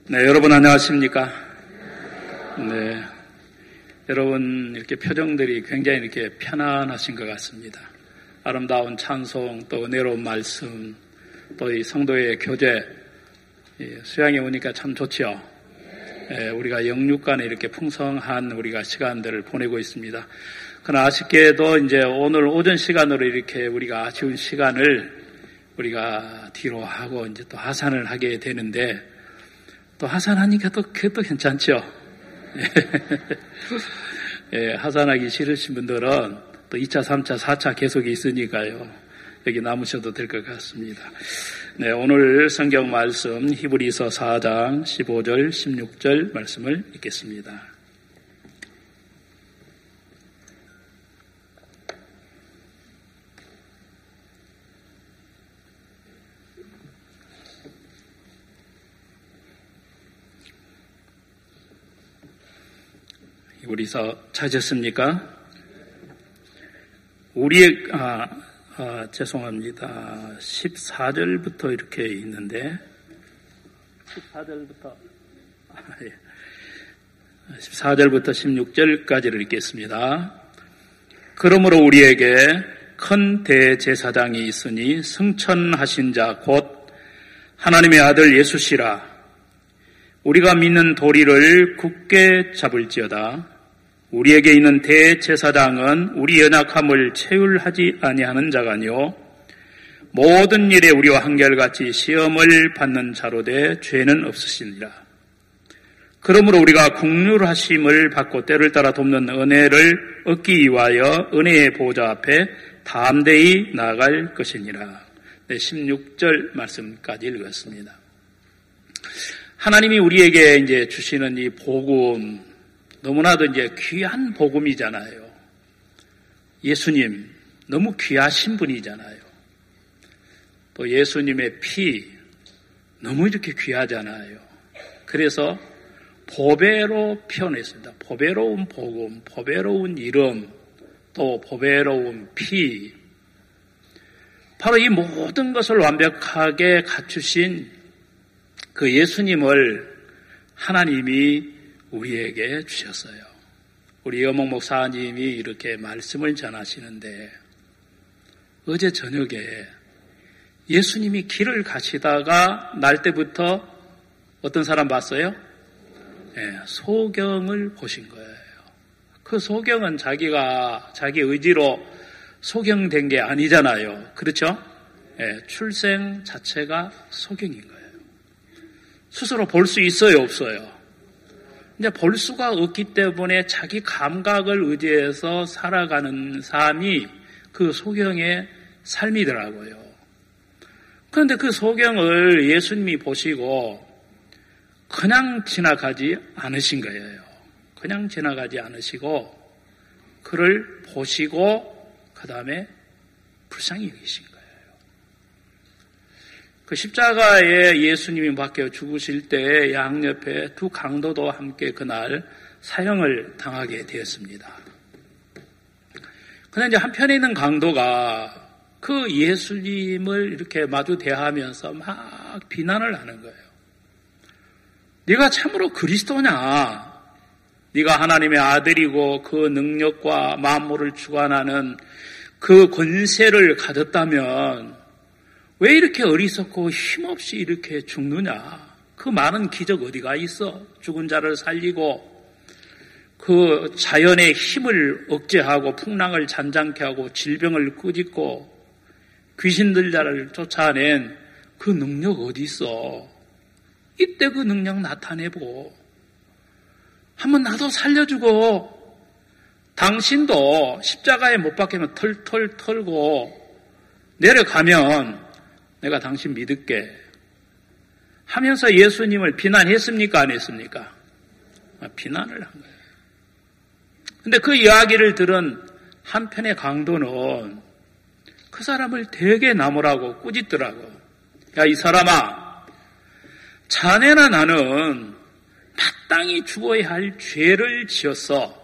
네, 여러분 안녕하십니까? 네, 여러분 이렇게 표정들이 굉장히 이렇게 편안하신 것 같습니다. 아름다운 찬송, 또 은혜로운 말씀, 또 이 성도의 교제, 수양에 오니까 참 좋죠. 우리가 영육간에 이렇게 풍성한 우리가 시간들을 보내고 있습니다. 그러나 아쉽게도 이제 오늘 오전 시간으로 이렇게 우리가 아쉬운 시간을 우리가 뒤로 하고 이제 또 하산을 하게 되는데, 또 하산하니까 또 괜찮죠. 하산하기 싫으신 분들은 또 2차, 3차, 4차 계속 있으니까요. 여기 남으셔도 될 것 같습니다. 네, 오늘 성경 말씀 히브리서 4장 15절, 16절 말씀을 읽겠습니다. 히브리서 찾으셨습니까? 죄송합니다. 14절부터 이렇게 있는데, 14절부터 16절까지를 읽겠습니다. 그러므로 우리에게 큰 대제사장이 있으니 승천하신 자 곧 하나님의 아들 예수시라. 우리가 믿는 도리를 굳게 잡을지어다. 우리에게 있는 대제사장은 우리 연약함을 체휼하지 아니하는 자가 아니요 모든 일에 우리와 한결같이 시험을 받는 자로 돼 죄는 없으시니라. 그러므로 우리가 긍휼하심을 받고 때를 따라 돕는 은혜를 얻기 위하여 은혜의 보좌 앞에 담대히 나아갈 것이니라. 네, 16절 말씀까지 읽었습니다. 하나님이 우리에게 이제 주시는 이 복음, 너무나도 이제 귀한 복음이잖아요. 예수님, 너무 귀하신 분이잖아요. 또 예수님의 피, 너무 이렇게 귀하잖아요. 그래서 보배로 표현했습니다. 보배로운 복음, 보배로운 이름, 또 보배로운 피. 바로 이 모든 것을 완벽하게 갖추신 그 예수님을 하나님이 우리에게 주셨어요. 우리 여목 목사님이 이렇게 말씀을 전하시는데, 어제 저녁에 예수님이 길을 가시다가 날 때부터 어떤 사람 봤어요? 소경을 보신 거예요. 그 소경은 자기가 자기 의지로 소경된 게 아니잖아요. 그렇죠? 출생 자체가 소경인 거예요. 스스로 볼 수 있어요, 없어요? 이제 볼 수가 없기 때문에 자기 감각을 의지해서 살아가는 삶이 그 소경의 삶이더라고요. 그런데 그 소경을 예수님이 보시고 그냥 지나가지 않으신 거예요. 그냥 지나가지 않으시고 그를 보시고 그 다음에 불쌍히 여기신 거예요. 그 십자가에 예수님이 박혀 죽으실 때 양옆에 두 강도도 함께 그날 사형을 당하게 되었습니다. 그런데 이제 한편에 있는 강도가 그 예수님을 이렇게 마주 대하면서 막 비난을 하는 거예요. 네가 참으로 그리스도냐? 네가 하나님의 아들이고 그 능력과 만물을 주관하는 그 권세를 가졌다면 왜 이렇게 어리석고 힘없이 이렇게 죽느냐? 그 많은 기적 어디가 있어? 죽은 자를 살리고 그 자연의 힘을 억제하고 풍랑을 잔잔케 하고 질병을 꾸짖고 귀신들 자를 쫓아낸 그 능력 어디 있어? 이때 그 능력 나타내고 한번 나도 살려주고 당신도 십자가에 못 박히면 털털 털고 내려가면 내가 당신 믿을게 하면서 예수님을 비난했습니까? 안 했습니까? 비난을 한 거예요. 근데 그 이야기를 들은 한편의 강도는 그 사람을 되게 나무라고 꾸짖더라고. 야, 이 사람아, 자네나 나는 마땅히 죽어야 할 죄를 지었어.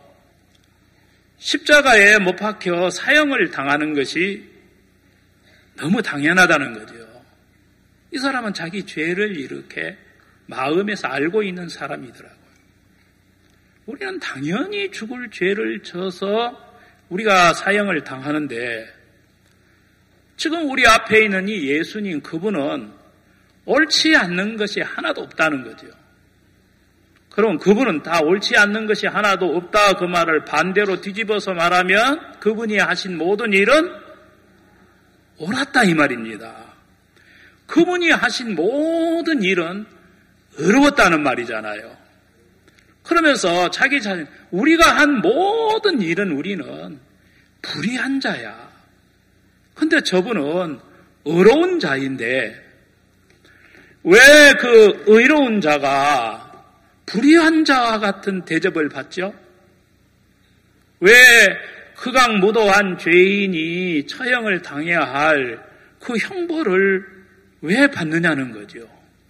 십자가에 못 박혀 사형을 당하는 것이 너무 당연하다는 거죠. 이 사람은 자기 죄를 이렇게 마음에서 알고 있는 사람이더라고요. 우리는 당연히 죽을 죄를 져서 우리가 사형을 당하는데 지금 우리 앞에 있는 이 예수님 그분은 옳지 않는 것이 하나도 없다는 거죠. 그럼 그분은 다 옳지 않는 것이 하나도 없다 그 말을 반대로 뒤집어서 말하면 그분이 하신 모든 일은 옳았다 이 말입니다. 그분이 하신 모든 일은 의로웠다는 말이잖아요. 그러면서 자기 자신, 우리가 한 모든 일은 우리는 불의한 자야. 근데 저분은 의로운 자인데 왜 그 의로운 자가 불의한 자와 같은 대접을 받죠? 왜 극악무도한 죄인이 처형을 당해야 할 그 형벌을 왜 받느냐는 거죠.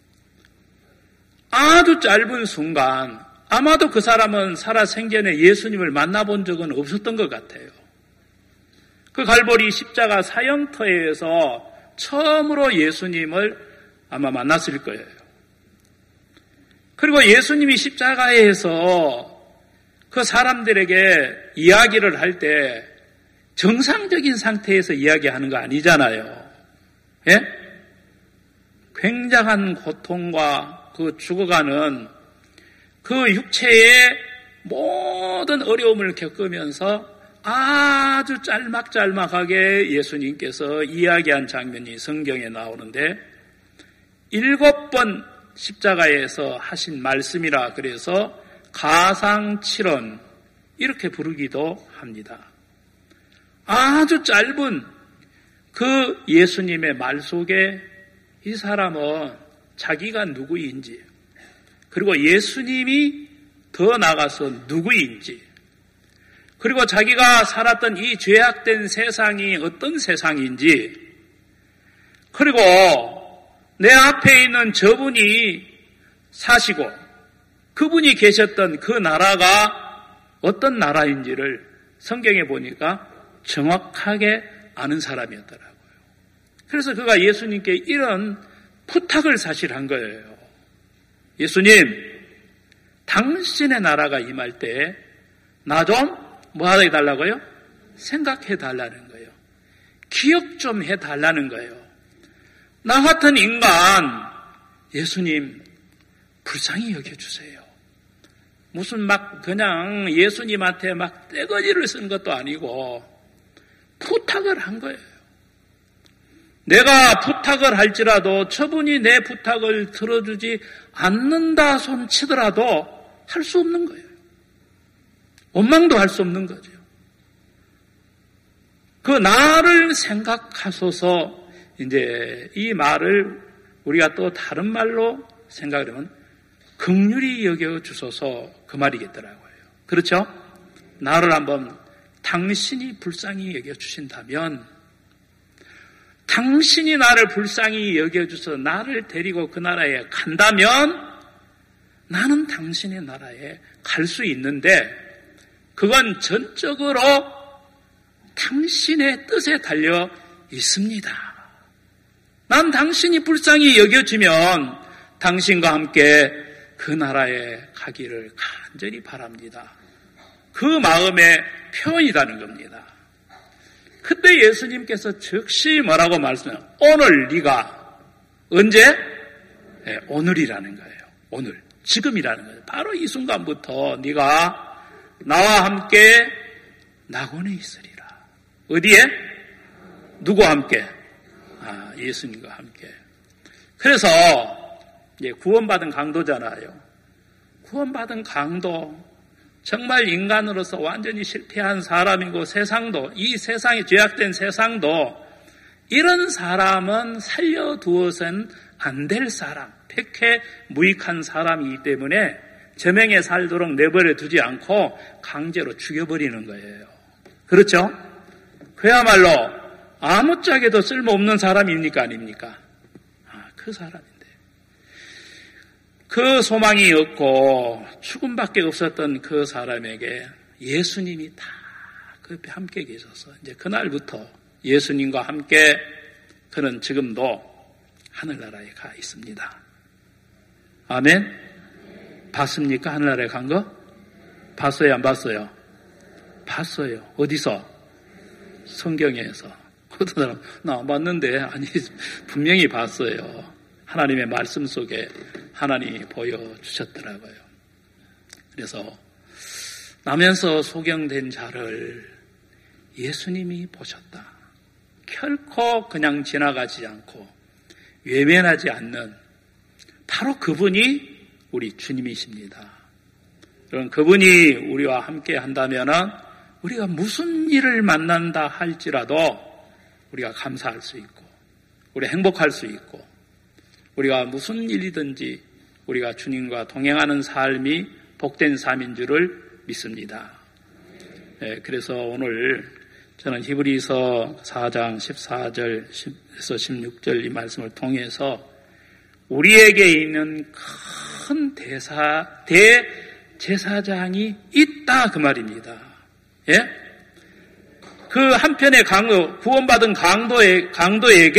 아주 짧은 순간 아마도 그 사람은 살아생전에 예수님을 만나본 적은 없었던 것 같아요. 그 갈보리 십자가 사형터에서 처음으로 예수님을 아마 만났을 거예요. 그리고 예수님이 십자가에서 그 사람들에게 이야기를 할 때 정상적인 상태에서 이야기하는 거 아니잖아요. 예? 굉장한 고통과 그 죽어가는 그 육체의 모든 어려움을 겪으면서 아주 짤막짤막하게 예수님께서 이야기한 장면이 성경에 나오는데 7번 십자가에서 하신 말씀이라 그래서 가상칠언 이렇게 부르기도 합니다. 아주 짧은 그 예수님의 말 속에 이 사람은 자기가 누구인지 그리고 예수님이 더 나아가서 누구인지 그리고 자기가 살았던 이 죄악된 세상이 어떤 세상인지 그리고 내 앞에 있는 저분이 사시고 그분이 계셨던 그 나라가 어떤 나라인지를 성경에 보니까 정확하게 아는 사람이었더라고요. 그래서 그가 예수님께 이런 부탁을 사실 한 거예요. 예수님, 당신의 나라가 임할 때 나 좀 뭐 해달라고요? 생각해달라는 거예요. 기억 좀 해달라는 거예요. 나 같은 인간, 예수님, 불쌍히 여겨주세요. 무슨 막 그냥 예수님한테 막 떼거지를 쓴 것도 아니고 부탁을 한 거예요. 내가 부탁을 할지라도 저분이 내 부탁을 들어주지 않는다 손 치더라도 할 수 없는 거예요. 원망도 할 수 없는 거죠. 그 나를 생각하소서 이제 이 말을 우리가 또 다른 말로 생각하면 긍휼히 여겨주소서 그 말이겠더라고요. 그렇죠? 나를 한번 당신이 불쌍히 여겨주신다면 당신이 나를 불쌍히 여겨주셔서 나를 데리고 그 나라에 간다면 나는 당신의 나라에 갈 수 있는데 그건 전적으로 당신의 뜻에 달려 있습니다. 난 당신이 불쌍히 여겨지면 당신과 함께 그 나라에 가기를 간절히 바랍니다. 그 마음의 표현이라는 겁니다. 그때 예수님께서 즉시 뭐라고 말씀해요? 오늘 네가 언제? 네, 오늘이라는 거예요. 오늘, 지금이라는 거예요. 바로 이 순간부터 네가 나와 함께 낙원에 있으리라. 어디에? 누구와 함께? 예수님과 함께. 그래서 이제 구원받은 강도잖아요. 구원받은 강도, 정말 인간으로서 완전히 실패한 사람이고 세상도, 이 세상이 죄악된 세상도 이런 사람은 살려두어서는 안 될 사람, 백해 무익한 사람이기 때문에 저명에 살도록 내버려 두지 않고 강제로 죽여버리는 거예요. 그렇죠? 그야말로 아무짝에도 쓸모없는 사람입니까? 아닙니까? 그 사람인데. 그 소망이 없고 죽음밖에 없었던 그 사람에게 예수님이 다 그 함께 계셔서 이제 그날부터 예수님과 함께 그는 지금도 하늘나라에 가 있습니다. 아멘? 봤습니까? 하늘나라에 간 거? 봤어요? 안 봤어요? 봤어요. 어디서? 성경에서. 어떤 사람, 나 안 봤는데, 아니, 분명히 봤어요. 하나님의 말씀 속에 하나님이 보여주셨더라고요. 그래서, 나면서 소경된 자를 예수님이 보셨다. 결코 그냥 지나가지 않고 외면하지 않는 바로 그분이 우리 주님이십니다. 그럼 그분이 우리와 함께 한다면 우리가 무슨 일을 만난다 할지라도 우리가 감사할 수 있고 우리가 행복할 수 있고 우리가 무슨 일이든지 우리가 주님과 동행하는 삶이 복된 삶인 줄을 믿습니다. 네, 그래서 오늘 저는 히브리서 4장 14절에서 16절 이 말씀을 통해서 우리에게 있는 큰 대제사장이 있다 그 말입니다. 예? 그 한편의 구원받은 강도에게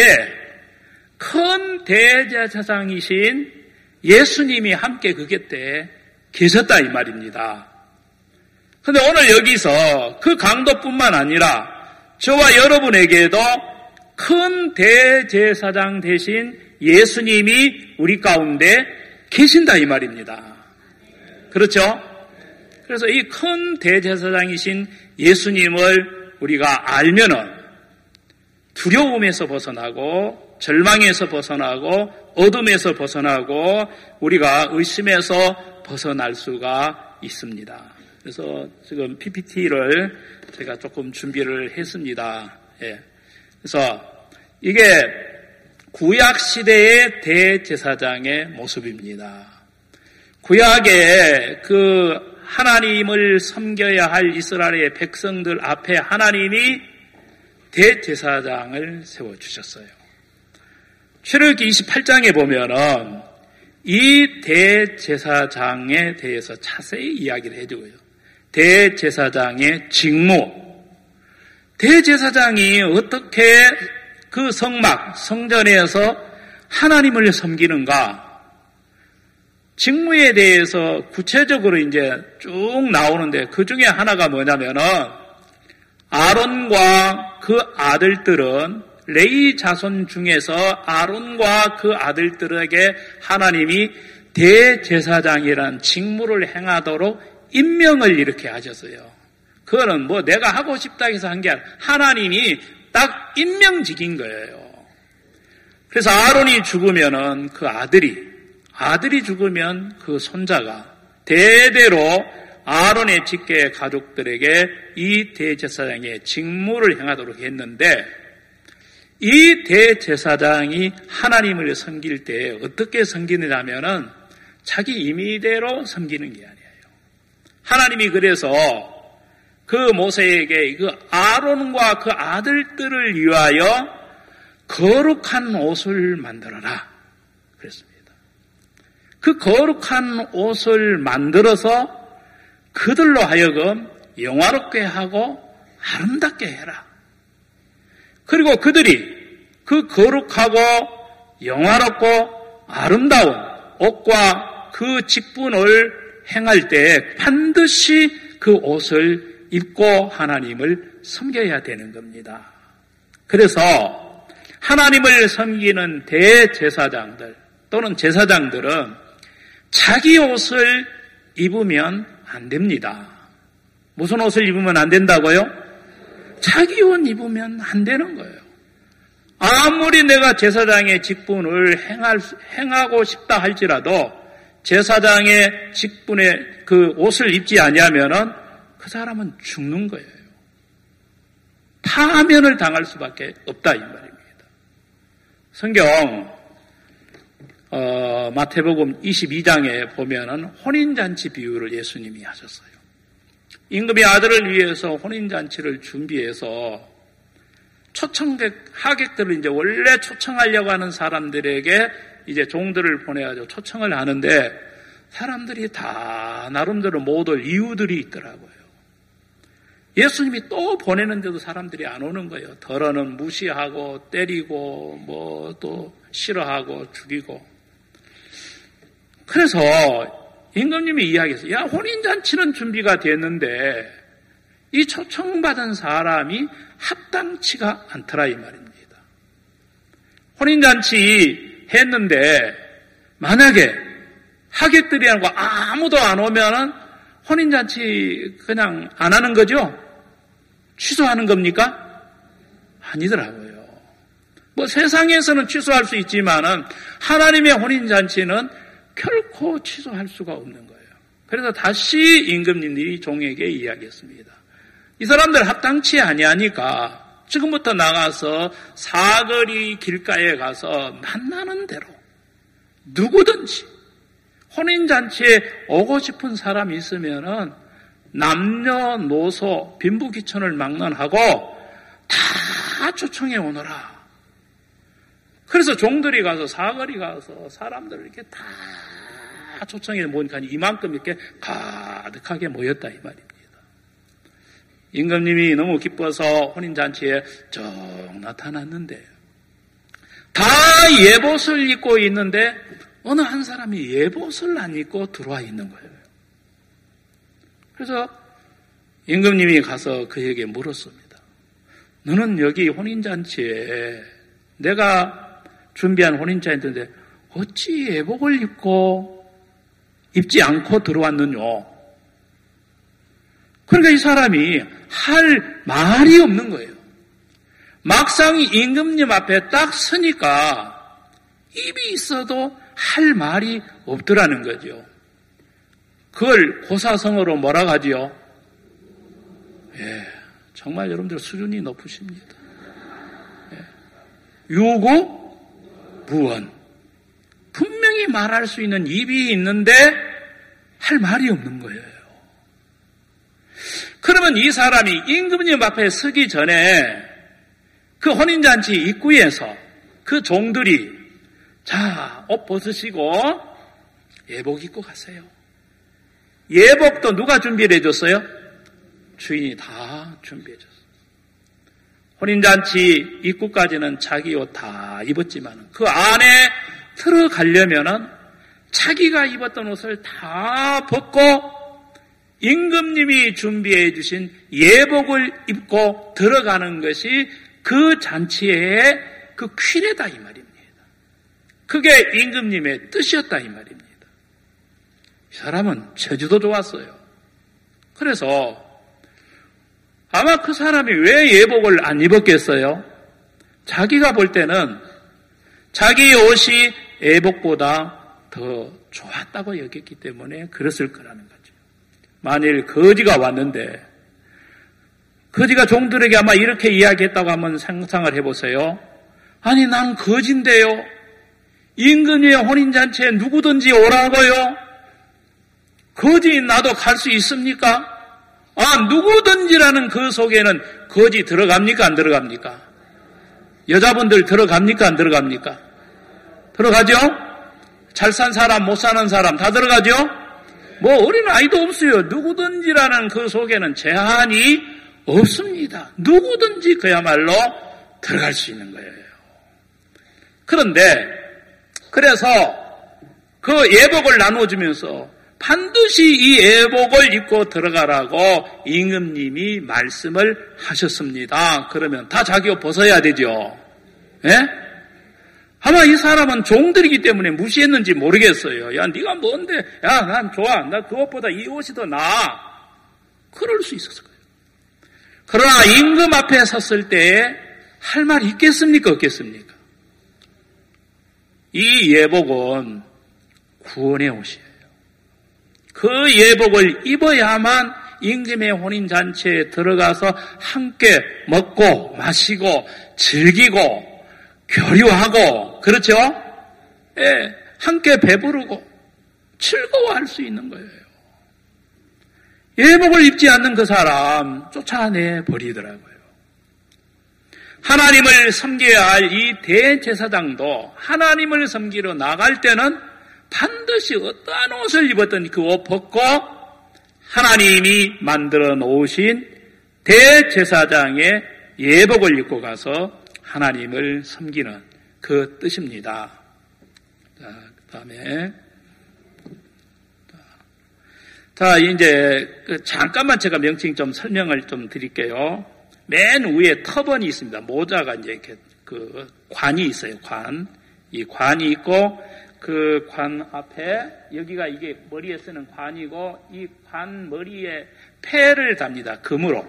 큰 대제사장이신 예수님이 함께 그 곁에 계셨다 이 말입니다. 그런데 오늘 여기서 그 강도뿐만 아니라 저와 여러분에게도 큰 대제사장 대신 예수님이 우리 가운데 계신다 이 말입니다. 그렇죠? 그래서 이 큰 대제사장이신 예수님을 우리가 알면은 두려움에서 벗어나고 절망에서 벗어나고 어둠에서 벗어나고 우리가 의심에서 벗어날 수가 있습니다. 그래서 지금 PPT를 제가 조금 준비를 했습니다. 예. 그래서 이게 구약 시대의 대제사장의 모습입니다. 구약에 그 하나님을 섬겨야 할 이스라엘의 백성들 앞에 하나님이 대제사장을 세워주셨어요. 출애굽기 28장에 보면은 이 대제사장에 대해서 자세히 이야기를 해주고요. 대제사장의 직무, 대제사장이 어떻게 그 성전에서 하나님을 섬기는가, 직무에 대해서 구체적으로 이제 쭉 나오는데 그 중에 하나가 뭐냐면은 아론과 그 아들들은 레위 자손 중에서 아론과 그 아들들에게 하나님이 대제사장이라는 직무를 행하도록 임명을 이렇게 하셨어요. 그거는 뭐 내가 하고 싶다 해서 한 게 아니라 하나님이 딱 임명직인 거예요. 그래서 아론이 죽으면은 그 아들이 죽으면 그 손자가 대대로 아론의 직계 가족들에게 이 대제사장의 직무를 행하도록 했는데 이 대제사장이 하나님을 섬길 때 어떻게 섬기느냐면은 자기 임의대로 섬기는 게 아니에요. 하나님이 그래서 그 모세에게 그 아론과 그 아들들을 위하여 거룩한 옷을 만들어라 그랬습니다. 그 거룩한 옷을 만들어서 그들로 하여금 영화롭게 하고 아름답게 해라. 그리고 그들이 그 거룩하고 영화롭고 아름다운 옷과 그 직분을 행할 때 반드시 그 옷을 입고 하나님을 섬겨야 되는 겁니다. 그래서 하나님을 섬기는 대제사장들 또는 제사장들은 자기 옷을 입으면 안 됩니다. 무슨 옷을 입으면 안 된다고요? 자기 옷 입으면 안 되는 거예요. 아무리 내가 제사장의 직분을 행하고 싶다 할지라도 제사장의 직분에 그 옷을 입지 아니하면은 그 사람은 죽는 거예요. 파면을 당할 수밖에 없다 이 말입니다. 성경 마태복음 22장에 보면은 혼인잔치 비유를 예수님이 하셨어요. 임금의 아들을 위해서 혼인잔치를 준비해서 하객들을 이제 원래 초청하려고 하는 사람들에게 이제 종들을 보내가지고 초청을 하는데 사람들이 다 나름대로 못 올 이유들이 있더라고요. 예수님이 또 보내는데도 사람들이 안 오는 거예요. 덜어는 무시하고 때리고 뭐 또 싫어하고 죽이고. 그래서 임금님이 이야기했어요. 야, 혼인잔치는 준비가 됐는데 이 초청받은 사람이 합당치가 않더라 이 말입니다. 혼인잔치 했는데 만약에 하객들이라는 거 아무도 안 오면은 혼인잔치 그냥 안 하는 거죠? 취소하는 겁니까? 아니더라고요. 뭐 세상에서는 취소할 수 있지만은 하나님의 혼인잔치는 결코 취소할 수가 없는 거예요. 그래서 다시 임금님이 종에게 이야기했습니다. 이 사람들 합당치 아니하니까 지금부터 나가서 사거리 길가에 가서 만나는 대로 누구든지 혼인잔치에 오고 싶은 사람이 있으면은 남녀노소 빈부귀천을 막론하고 다 초청해 오너라. 그래서 종들이 가서 사거리 가서 사람들을 이렇게 다 초청해 모으니까 이만큼 이렇게 가득하게 모였다 이 말입니다. 임금님이 너무 기뻐서 혼인잔치에 쭉 나타났는데 다 예봇을 입고 있는데 어느 한 사람이 예봇을 안 입고 들어와 있는 거예요. 그래서 임금님이 가서 그에게 물었습니다. 너는 여기 혼인잔치에 내가 준비한 혼인잔치인데 어찌 예복을 입지 않고 들어왔느냐. 그러니까 이 사람이 할 말이 없는 거예요. 막상 임금님 앞에 딱 서니까 입이 있어도 할 말이 없더라는 거죠. 그걸 고사성어로 뭐라고 하지요? 예, 정말 여러분들 수준이 높으십니다. 예, 유구무원. 분명히 말할 수 있는 입이 있는데 할 말이 없는 거예요. 그러면 이 사람이 임금님 앞에 서기 전에 그 혼인잔치 입구에서 그 종들이 자, 옷 벗으시고 예복 입고 가세요. 예복도 누가 준비를 해줬어요? 주인이 다 준비해 줬어요. 혼인잔치 입구까지는 자기 옷 다 입었지만 그 안에 들어가려면은 자기가 입었던 옷을 다 벗고 임금님이 준비해 주신 예복을 입고 들어가는 것이 그 잔치의 그 퀴레다 이 말입니다. 그게 임금님의 뜻이었다 이 말입니다. 이 사람은 처지도 좋았어요. 그래서 아마 그 사람이 왜 예복을 안 입었겠어요? 자기가 볼 때는 자기 옷이 예복보다 더 좋았다고 여겼기 때문에 그랬을 거라는 거죠. 만일 거지가 왔는데 거지가 종들에게 아마 이렇게 이야기했다고 한번 상상을 해보세요. 아니 난 거지인데요. 임금님의 혼인잔치에 누구든지 오라고요. 거지인 나도 갈 수 있습니까? 누구든지라는 그 속에는 거지 들어갑니까? 안 들어갑니까? 여자분들 들어갑니까? 안 들어갑니까? 들어가죠? 잘 산 사람, 못 사는 사람 다 들어가죠? 뭐 어린아이도 없어요. 누구든지라는 그 속에는 제한이 없습니다. 누구든지 그야말로 들어갈 수 있는 거예요. 그런데 그래서 그 예복을 나눠주면서 반드시 이 예복을 입고 들어가라고 임금님이 말씀을 하셨습니다. 그러면 다 자기 옷 벗어야 되죠. 예? 아마 이 사람은 종들이기 때문에 무시했는지 모르겠어요. 야, 네가 뭔데? 야, 난 좋아. 나 그 옷보다 이 옷이 더 나아. 그럴 수 있었을 거예요. 그러나 임금 앞에 섰을 때에 할 말이 있겠습니까? 없겠습니까? 이 예복은 구원의 옷이에요. 그 예복을 입어야만 임금의 혼인잔치에 들어가서 함께 먹고 마시고 즐기고 교류하고 그렇죠? 예, 함께 배부르고 즐거워할 수 있는 거예요. 예복을 입지 않는 그 사람 쫓아내 버리더라고요. 하나님을 섬겨야 할 이 대제사장도 하나님을 섬기러 나갈 때는 반드시 어떠한 옷을 입었든 그 옷 벗고 하나님이 만들어 놓으신 대제사장의 예복을 입고 가서 하나님을 섬기는 그 뜻입니다. 자, 그 다음에 자, 이제 잠깐만 제가 명칭 좀 설명을 좀 드릴게요. 맨 위에 터번이 있습니다. 모자가 이제 이렇게 그 관이 있어요. 관. 이 관이 있고 그 관 앞에 여기가 이게 머리에 쓰는 관이고 이 관 머리에 패를 답니다. 금으로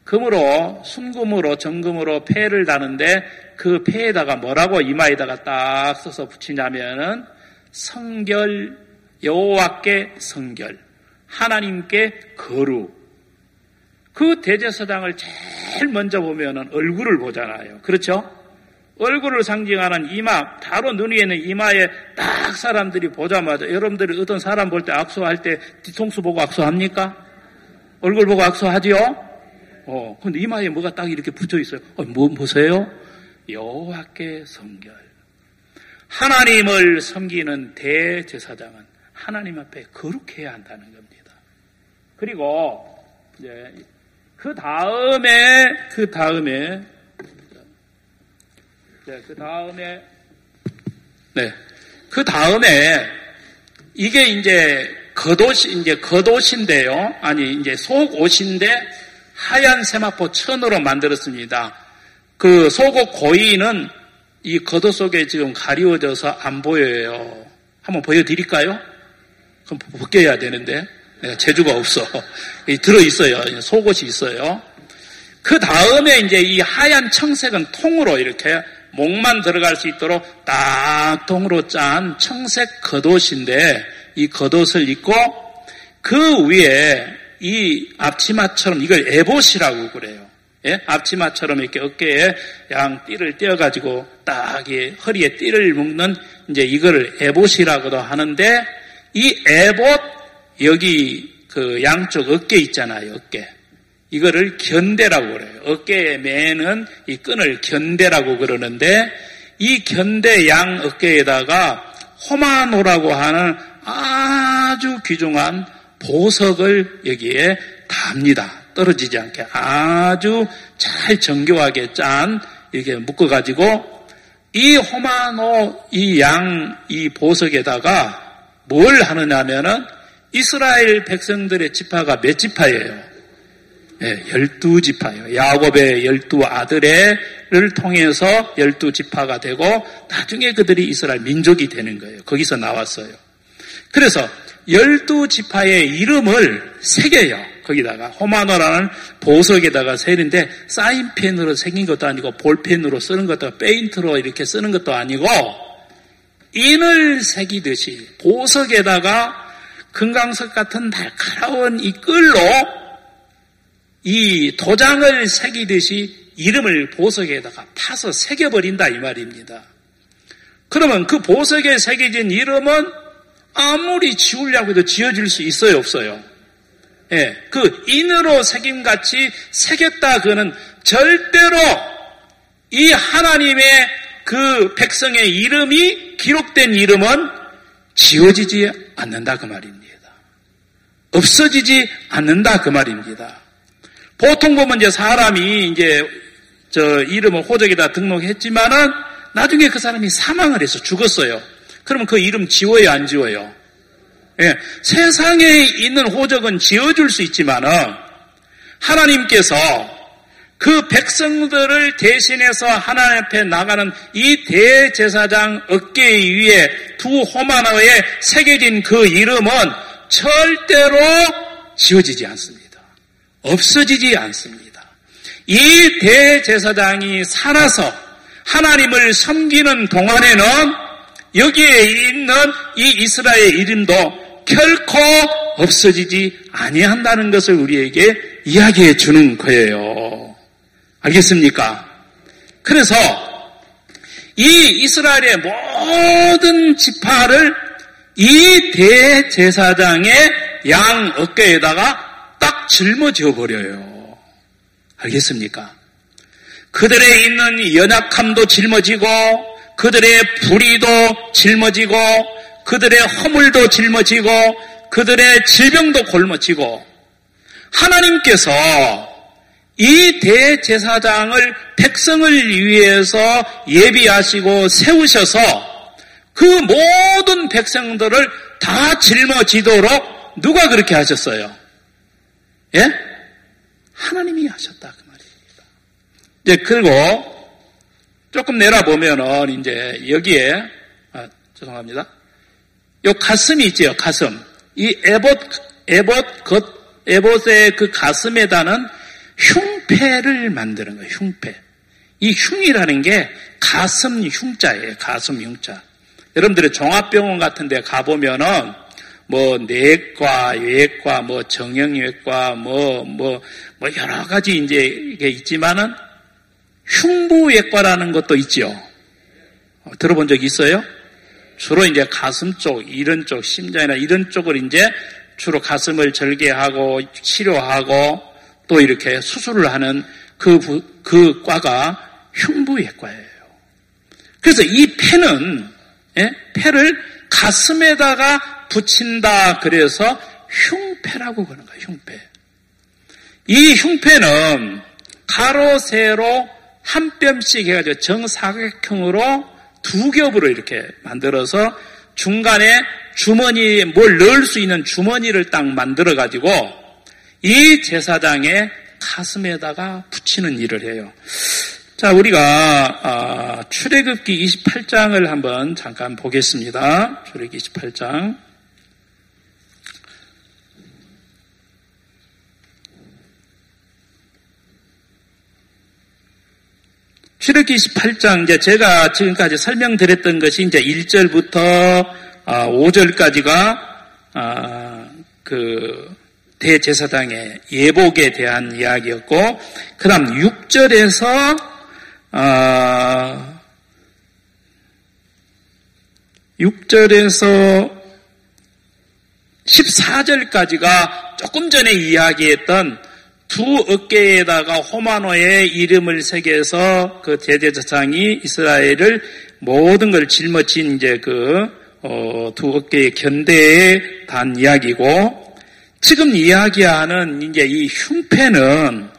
순금으로 정금으로 패를 다는데 그 패에다가 뭐라고 이마에다가 딱 써서 붙이냐면은 성결, 여호와께 성결, 하나님께 거룩. 그 대제사장을 제일 먼저 보면은 얼굴을 보잖아요. 그렇죠? 얼굴을 상징하는 이마, 바로 눈 위에 있는 이마에 딱 사람들이 보자마자, 여러분들이 어떤 사람 볼 때 악수할 때 뒤통수 보고 악수합니까? 얼굴 보고 악수하지요? 근데 이마에 뭐가 딱 이렇게 붙어 있어요. 뭐 보세요? 여호와께 성결. 하나님을 섬기는 대제사장은 하나님 앞에 거룩해야 한다는 겁니다. 그리고 이제 그 다음에 이게 이제 겉옷인데요. 아니 이제 속옷인데 하얀 세마포 천으로 만들었습니다. 그 속옷 고이는 이 겉옷 속에 지금 가리워져서 안 보여요. 한번 보여드릴까요? 그럼 벗겨야 되는데 내가 재주가 없어. 들어있어요. 속옷이 있어요. 그 다음에 이제 이 하얀 청색은 통으로 이렇게 목만 들어갈 수 있도록 딱 통으로 짠 청색 겉옷인데 이 겉옷을 입고 그 위에 이 앞치마처럼 이걸 에봇이라고 그래요. 예? 앞치마처럼 이렇게 어깨에 양 띠를 떼어가지고 딱 허리에 띠를 묶는 이제 이거를 에봇이라고도 하는데 이 에봇 여기 그 양쪽 어깨 있잖아요. 어깨. 이거를 견대라고 그래요. 어깨에 매는 이 끈을 견대라고 그러는데 이 견대 양 어깨에다가 호마노라고 하는 아주 귀중한 보석을 여기에 답니다. 떨어지지 않게 아주 잘 정교하게 짠 이렇게 묶어가지고 이 호마노 이 보석에다가 뭘 하느냐면은 이스라엘 백성들의 지파가 몇 지파예요? 12지파예요. 야곱의 12아들을 통해서 12지파가 되고 나중에 그들이 이스라엘 민족이 되는 거예요. 거기서 나왔어요. 그래서 12지파의 이름을 새겨요. 거기다가 호마노라는 보석에다가 새는데 사인펜으로 새긴 것도 아니고 볼펜으로 쓰는 것도 아니고 페인트로 이렇게 쓰는 것도 아니고 인을 새기듯이 보석에다가 금강석 같은 날카로운 이 끌로 이 도장을 새기듯이 이름을 보석에다가 파서 새겨버린다 이 말입니다. 그러면 그 보석에 새겨진 이름은 아무리 지우려고 해도 지워질 수 있어요 없어요? 예, 그 인으로 새김같이 새겼다 그는 절대로 이 하나님의 그 백성의 이름이 기록된 이름은 지워지지 않는다 그 말입니다. 없어지지 않는다 그 말입니다. 보통 보면 이제 사람이 이제 이름을 호적에다 등록했지만은 나중에 그 사람이 사망을 해서 죽었어요. 그러면 그 이름 지워요 안 지워요? 예, 세상에 있는 호적은 지워줄 수 있지만은 하나님께서 그 백성들을 대신해서 하나님 앞에 나가는 이 대제사장 어깨 위에 두 호마노에 새겨진 그 이름은 절대로 지워지지 않습니다. 없어지지 않습니다. 이 대제사장이 살아서 하나님을 섬기는 동안에는 여기에 있는 이 이스라엘 이름도 결코 없어지지 아니한다는 것을 우리에게 이야기해 주는 거예요. 알겠습니까? 그래서 이 이스라엘의 모든 지파를 이 대제사장의 양 어깨에다가 딱 짊어져 버려요. 알겠습니까? 그들의 있는 연약함도 짊어지고 그들의 불의도 짊어지고 그들의 허물도 짊어지고 그들의 질병도 골머지고 하나님께서 이 대제사장을 백성을 위해서 예비하시고 세우셔서 그 모든 백성들을 다 짊어지도록 누가 그렇게 하셨어요? 예? 하나님이 하셨다 그 말입니다. 이제 그리고 조금 내려보면은 이제 여기에 죄송합니다. 요 가슴이 있지요, 가슴. 이 에봇의 그 가슴에다는 흉패를 만드는 거예요, 흉패. 이 흉이라는 게 가슴 흉자예요, 가슴 흉자. 여러분들이 종합병원 같은 데 가보면은 뭐 내과, 외과, 뭐 정형외과, 뭐 여러 가지 이제 이게 있지만은 흉부외과라는 것도 있죠. 들어본 적 있어요? 주로 이제 가슴 쪽, 이런 쪽, 심장이나 이런 쪽을 이제 주로 가슴을 절개하고 치료하고 또 이렇게 수술을 하는 그 과가 흉부외과예요. 그래서 이 패는, 패를 가슴에다가 붙인다 그래서 흉패라고 그러는 거예요, 흉패. 이 흉패는 가로, 세로 한 뼘씩 해가지고 정사각형으로 두 겹으로 이렇게 만들어서 중간에 주머니에 뭘 넣을 수 있는 주머니를 딱 만들어가지고 이 제사장의 가슴에다가 붙이는 일을 해요. 자, 우리가 출애굽기 28장을 한번 잠깐 보겠습니다. 출애굽기 28장. 출애굽기 28장, 이제 제가 지금까지 설명드렸던 것이 이제 1절부터 5절까지가 그 대제사장의 예복에 대한 이야기였고, 그 다음 6절에서 14절까지가 조금 전에 이야기했던 두 어깨에다가 호마노의 이름을 새겨서 그 대제사장이 이스라엘을 모든 걸 짊어진 이제 두 어깨의 견대에 단 이야기고, 지금 이야기하는 이제 이 흉패는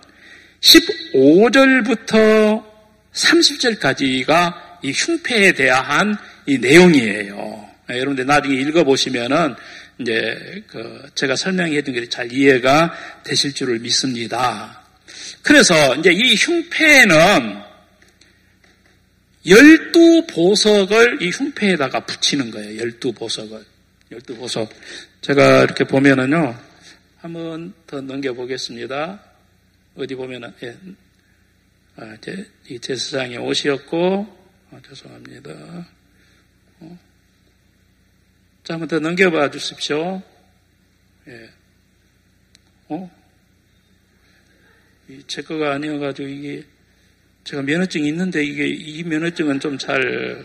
15절부터 30절까지가 이 흉패에 대한 이 내용이에요. 여러분들 나중에 읽어보시면은 이제 제가 설명했던 게 잘 이해가 되실 줄을 믿습니다. 그래서 이제 이 흉패는 12보석을 이 흉패에다가 붙이는 거예요. 12보석을. 12보석. 제가 이렇게 보면은요, 한번 더 넘겨보겠습니다. 어디 보면은, 이제 이 제사장의 옷이었고, 죄송합니다. 자, 한번 더 넘겨봐 주십시오. 예. 제 거가 아니어가지고 이게, 제가 면허증이 있는데 이 면허증은 좀 잘,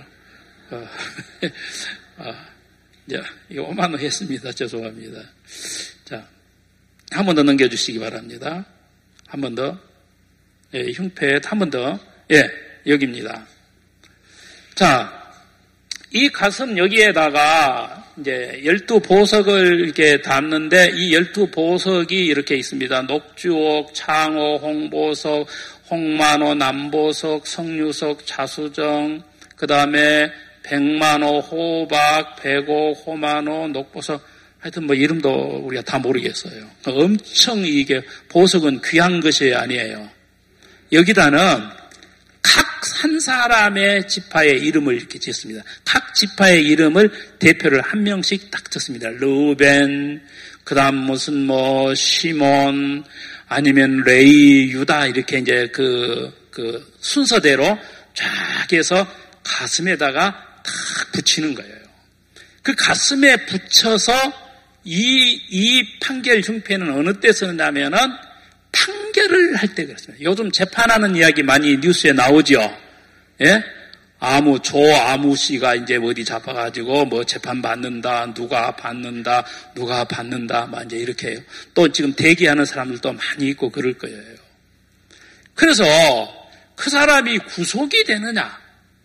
이거 5만 원 했습니다. 죄송합니다. 자, 한 번 더 넘겨주시기 바랍니다. 한 번 더. 예, 흉패, 한 번 더. 예, 여기입니다. 자, 이 가슴 여기에다가 이제 12보석을 이렇게 담는데 이 12보석이 이렇게 있습니다. 녹주옥, 창호, 홍보석, 홍만호, 남보석, 성류석, 자수정, 그 다음에 백만호, 호박, 백옥, 호만호, 녹보석, 하여튼 뭐 이름도 우리가 다 모르겠어요. 엄청 이게 보석은 귀한 것이 아니에요. 여기다는 각 한 사람의 지파의 이름을 이렇게 짓습니다. 각 지파의 이름을 대표를 한 명씩 딱 짓습니다. 르벤, 그 다음 무슨 시몬, 아니면 레이, 유다, 이렇게 이제 그 순서대로 쫙 해서 가슴에다가 탁 붙이는 거예요. 그 가슴에 붙여서 이 판결 흉패는 어느 때 쓰느냐면은 판결을 할 때 그렇습니다. 요즘 재판하는 이야기 많이 뉴스에 나오죠. 예? 아무 씨가 이제 어디 잡아가지고 재판 받는다, 누가 받는다, 막 이제 이렇게 해요. 또 지금 대기하는 사람들도 많이 있고 그럴 거예요. 그래서 그 사람이 구속이 되느냐,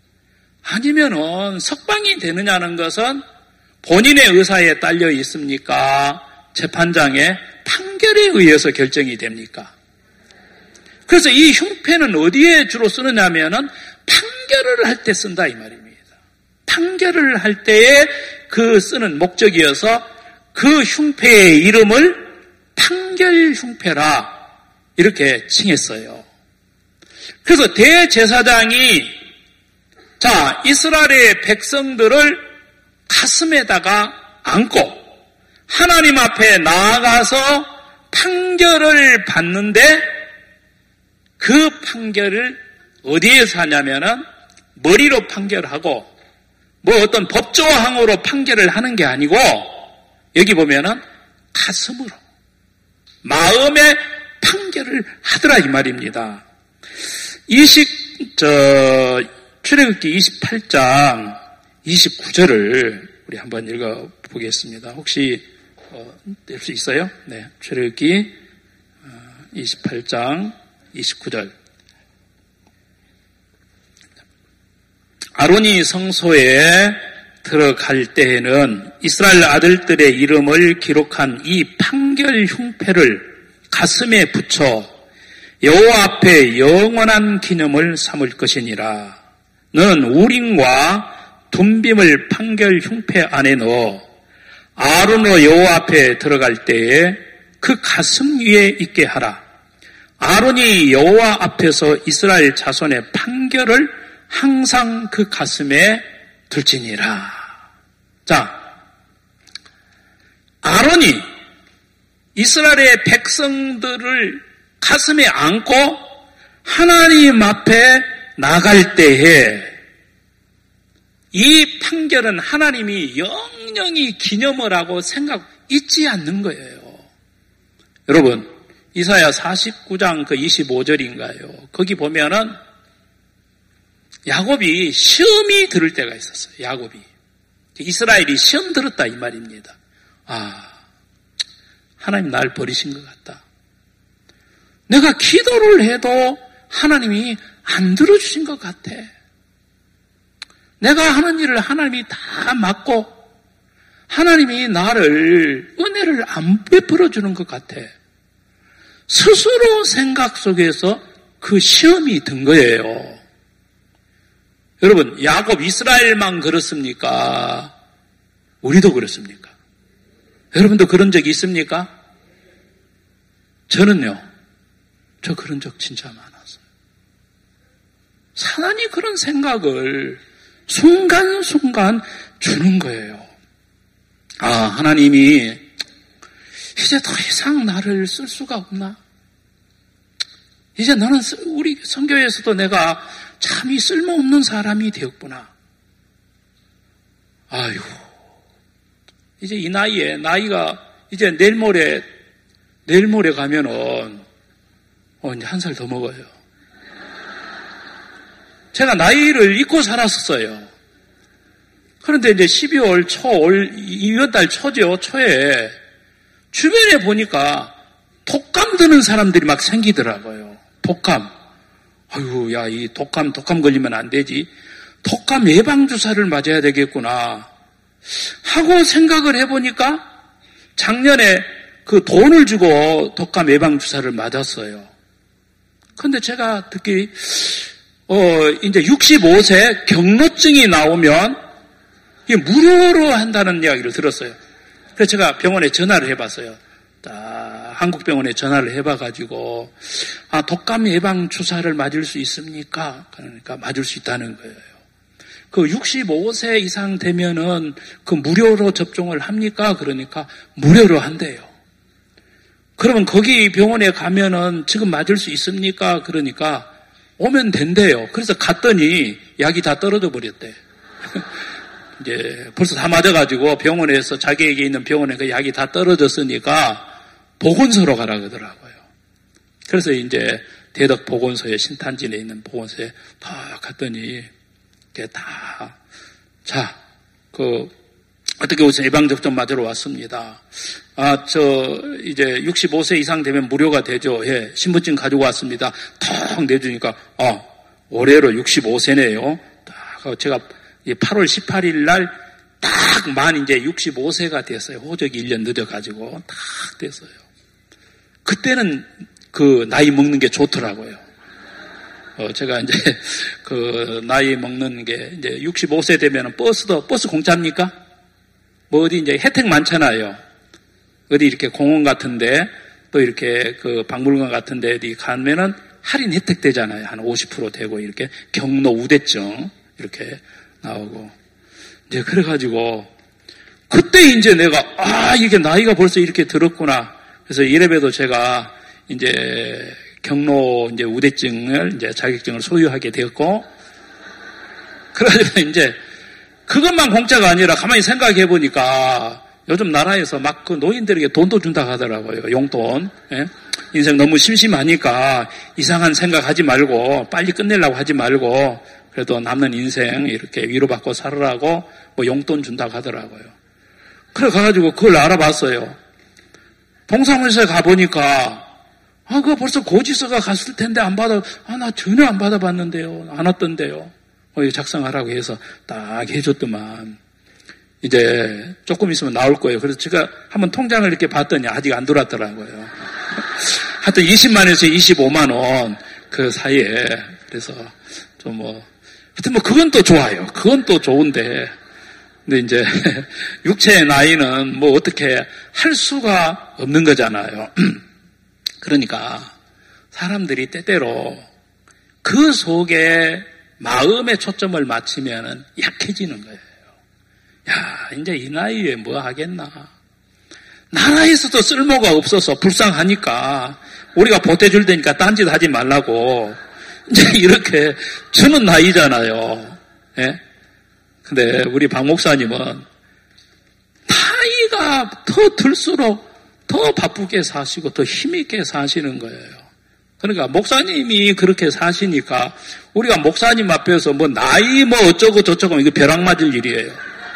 아니면은 석방이 되느냐는 것은 본인의 의사에 딸려 있습니까? 재판장의 판결에 의해서 결정이 됩니까? 그래서 이 흉패는 어디에 주로 쓰느냐면은 판결을 할 때 쓴다 이 말입니다. 판결을 할 때에 그 쓰는 목적이어서 그 흉패의 이름을 판결 흉패라 이렇게 칭했어요. 그래서 대제사장이 이스라엘의 백성들을 가슴에다가 안고 하나님 앞에 나아가서 판결을 받는데 그 판결을 어디에서 하냐면은 머리로 판결하고 어떤 법조항으로 판결을 하는 게 아니고 여기 보면은 가슴으로 마음의 판결을 하더라 이 말입니다. 출애굽기 28장 29절을 우리 한번 읽어보겠습니다. 혹시 낼 수 있어요? 네, 출애굽기 28장 29절. 아론이 성소에 들어갈 때에는 이스라엘 아들들의 이름을 기록한 이 판결 흉패를 가슴에 붙여 여호와 앞에 영원한 기념을 삼을 것이니라. 너는 우림과 둠빔을 판결 흉패 안에 넣어 아론으로 여호와 앞에 들어갈 때에 그 가슴 위에 있게 하라. 아론이 여호와 앞에서 이스라엘 자손의 판결을 항상 그 가슴에 둘지니라. 아론이 이스라엘의 백성들을 가슴에 안고 하나님 앞에 나갈 때에 이 판결은 하나님이 영영히 기념을 하고 잊지 않는 거예요. 여러분, 이사야 49장 25절인가요? 거기 보면은 야곱이 시험이 들을 때가 있었어요. 야곱이. 이스라엘이 시험 들었다 이 말입니다. 하나님 날 버리신 것 같다. 내가 기도를 해도 하나님이 안 들어주신 것 같아. 내가 하는 일을 하나님이 다 막고 하나님이 나를 은혜를 안 베풀어 주는 것 같아. 스스로 생각 속에서 그 시험이 든 거예요. 여러분, 야곱 이스라엘만 그렇습니까? 우리도 그렇습니까? 여러분도 그런 적이 있습니까? 저는요, 저 그런 적 진짜 많았어요. 사단이 그런 생각을 순간순간 주는 거예요. 하나님이 이제 더 이상 나를 쓸 수가 없나? 이제 너는 우리 선교에서도 내가 참이 쓸모없는 사람이 되었구나. 아이고, 이제 이 나이가 이제 내일 모레 가면은 이제 한 살 더 먹어요. 제가 나이를 잊고 살았었어요. 그런데 이제 12월 이번 달 초에 주변에 보니까 독감 드는 사람들이 막 생기더라고요. 독감. 아이고, 야, 이 독감 걸리면 안 되지. 독감 예방주사를 맞아야 되겠구나. 하고 생각을 해보니까 작년에 그 돈을 주고 독감 예방주사를 맞았어요. 근데 제가 듣기, 이제 65세 경로증이 나오면 이게 무료로 한다는 이야기를 들었어요. 그래서 제가 병원에 전화를 해봤어요. 한국병원에 전화를 해봐가지고, 독감 예방주사를 맞을 수 있습니까? 그러니까 맞을 수 있다는 거예요. 그 65세 이상 되면은 그 무료로 접종을 합니까? 그러니까 무료로 한대요. 그러면 거기 병원에 가면은 지금 맞을 수 있습니까? 그러니까 오면 된대요. 그래서 갔더니 약이 다 떨어져 버렸대. 이제 벌써 다 맞아가지고 병원에서 자기에게 있는 병원에 그 약이 다 떨어졌으니까 보건소로 가라 그러더라고요. 그래서 이제 대덕 보건소에 신탄진에 있는 보건소에 다 갔더니 어떻게 오세요? 예방접종 맞으러 왔습니다. 이제 65세 이상 되면 무료가 되죠. 예, 신분증 가지고 왔습니다. 탁 내주니까, 올해로 65세네요. 제가 8월 18일 날 딱 만 이제 65세가 됐어요. 호적이 1년 늦어가지고 딱 됐어요. 그때는 그 나이 먹는 게 좋더라고요. 제가 이제 그 나이 먹는 게 이제 65세 되면은 버스 공짜입니까? 어디 이제 혜택 많잖아요. 어디 이렇게 공원 같은데 또 이렇게 그 박물관 같은데 어디 가면은 할인 혜택 되잖아요. 한 50% 되고 이렇게 경로 우대증 이렇게 나오고 이제 그래가지고 그때 이제 내가 이게 나이가 벌써 이렇게 들었구나. 그래서 이래봬도 제가 이제 경로 이제 우대증을 이제 자격증을 소유하게 되었고 그래가지고 이제 그것만 공짜가 아니라 가만히 생각해 보니까 요즘 나라에서 막 그 노인들에게 돈도 준다고 하더라고요. 용돈. 예? 인생 너무 심심하니까 이상한 생각하지 말고 빨리 끝내려고 하지 말고 그래도 남는 인생 이렇게 위로받고 살으라고 뭐 용돈 준다고 하더라고요. 그래 가가지고 그걸 알아봤어요. 동사무소에 가보니까 그거 벌써 고지서가 갔을 텐데 안 받아. 나 전혀 안 받아봤는데요. 안 왔던데요. 작성하라고 해서 딱 해줬더만 이제 조금 있으면 나올 거예요. 그래서 제가 한번 통장을 이렇게 봤더니 아직 안 들어왔더라고요. 하여튼 20만에서 25만 원 그 사이에. 그래서 좀 하여튼 그건 또 좋아요. 그건 또 좋은데 근데 이제 육체의 나이는 어떻게 할 수가 없는 거잖아요. 그러니까 사람들이 때때로 그 속에 마음의 초점을 맞추면 약해지는 거예요. 이제 이 나이에 뭐 하겠나. 나라에서도 쓸모가 없어서 불쌍하니까 우리가 보태줄 테니까 딴짓 하지 말라고 이제 이렇게 주는 나이잖아요. 예? 근데 우리 박 목사님은 나이가 더 들수록 더 바쁘게 사시고 더 힘있게 사시는 거예요. 그러니까 목사님이 그렇게 사시니까 우리가 목사님 앞에서 나이 어쩌고 저쩌고 이거 벼락 맞을 일이에요.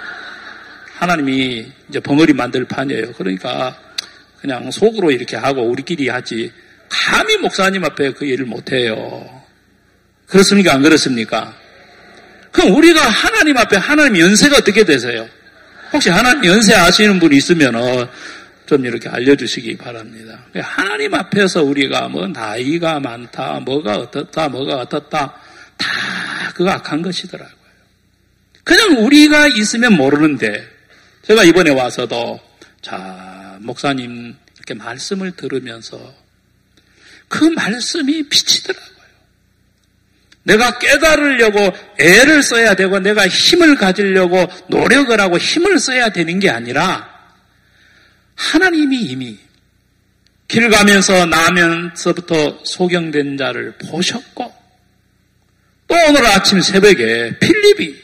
하나님이 이제 벙어리 만들 판이에요. 그러니까 그냥 속으로 이렇게 하고 우리끼리 하지 감히 목사님 앞에 그 일을 못해요. 그렇습니까? 안 그렇습니까? 그럼 우리가 하나님 앞에 하나님 연세가 어떻게 되세요? 혹시 하나님 연세 아시는 분이 있으면 좀 이렇게 알려주시기 바랍니다. 하나님 앞에서 우리가 나이가 많다, 뭐가 어떻다, 다 그거 악한 것이더라고요. 그냥 우리가 있으면 모르는데, 제가 이번에 와서도, 목사님 이렇게 말씀을 들으면서 그 말씀이 비치더라고요. 내가 깨달으려고 애를 써야 되고, 내가 힘을 가지려고 노력을 하고 힘을 써야 되는 게 아니라, 하나님이 이미 길 가면서 나면서부터 소경된 자를 보셨고 또 오늘 아침 새벽에 필립이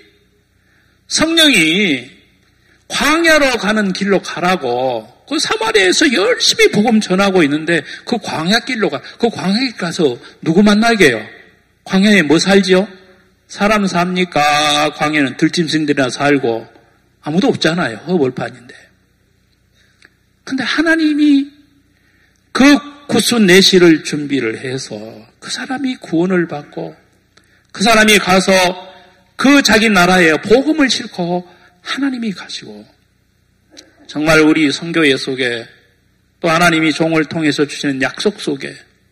성령이 광야로 가는 길로 가라고 그 사마리아에서 열심히 복음 전하고 있는데 그 광야길로 그 광야길 가서 누구 만나게 해요? 광야에 뭐 살지요? 사람 삽니까? 광야는 들짐승들이나 살고 아무도 없잖아요. 허벌판인데. 근데 하나님이 그 구순 내시를 준비를 해서 그 사람이 구원을 받고 그 사람이 가서 그 자기 나라에 복음을 싣고 하나님이 가시고 정말 우리 선교회 속에 또 하나님이 종을 통해서 주시는 약속 속에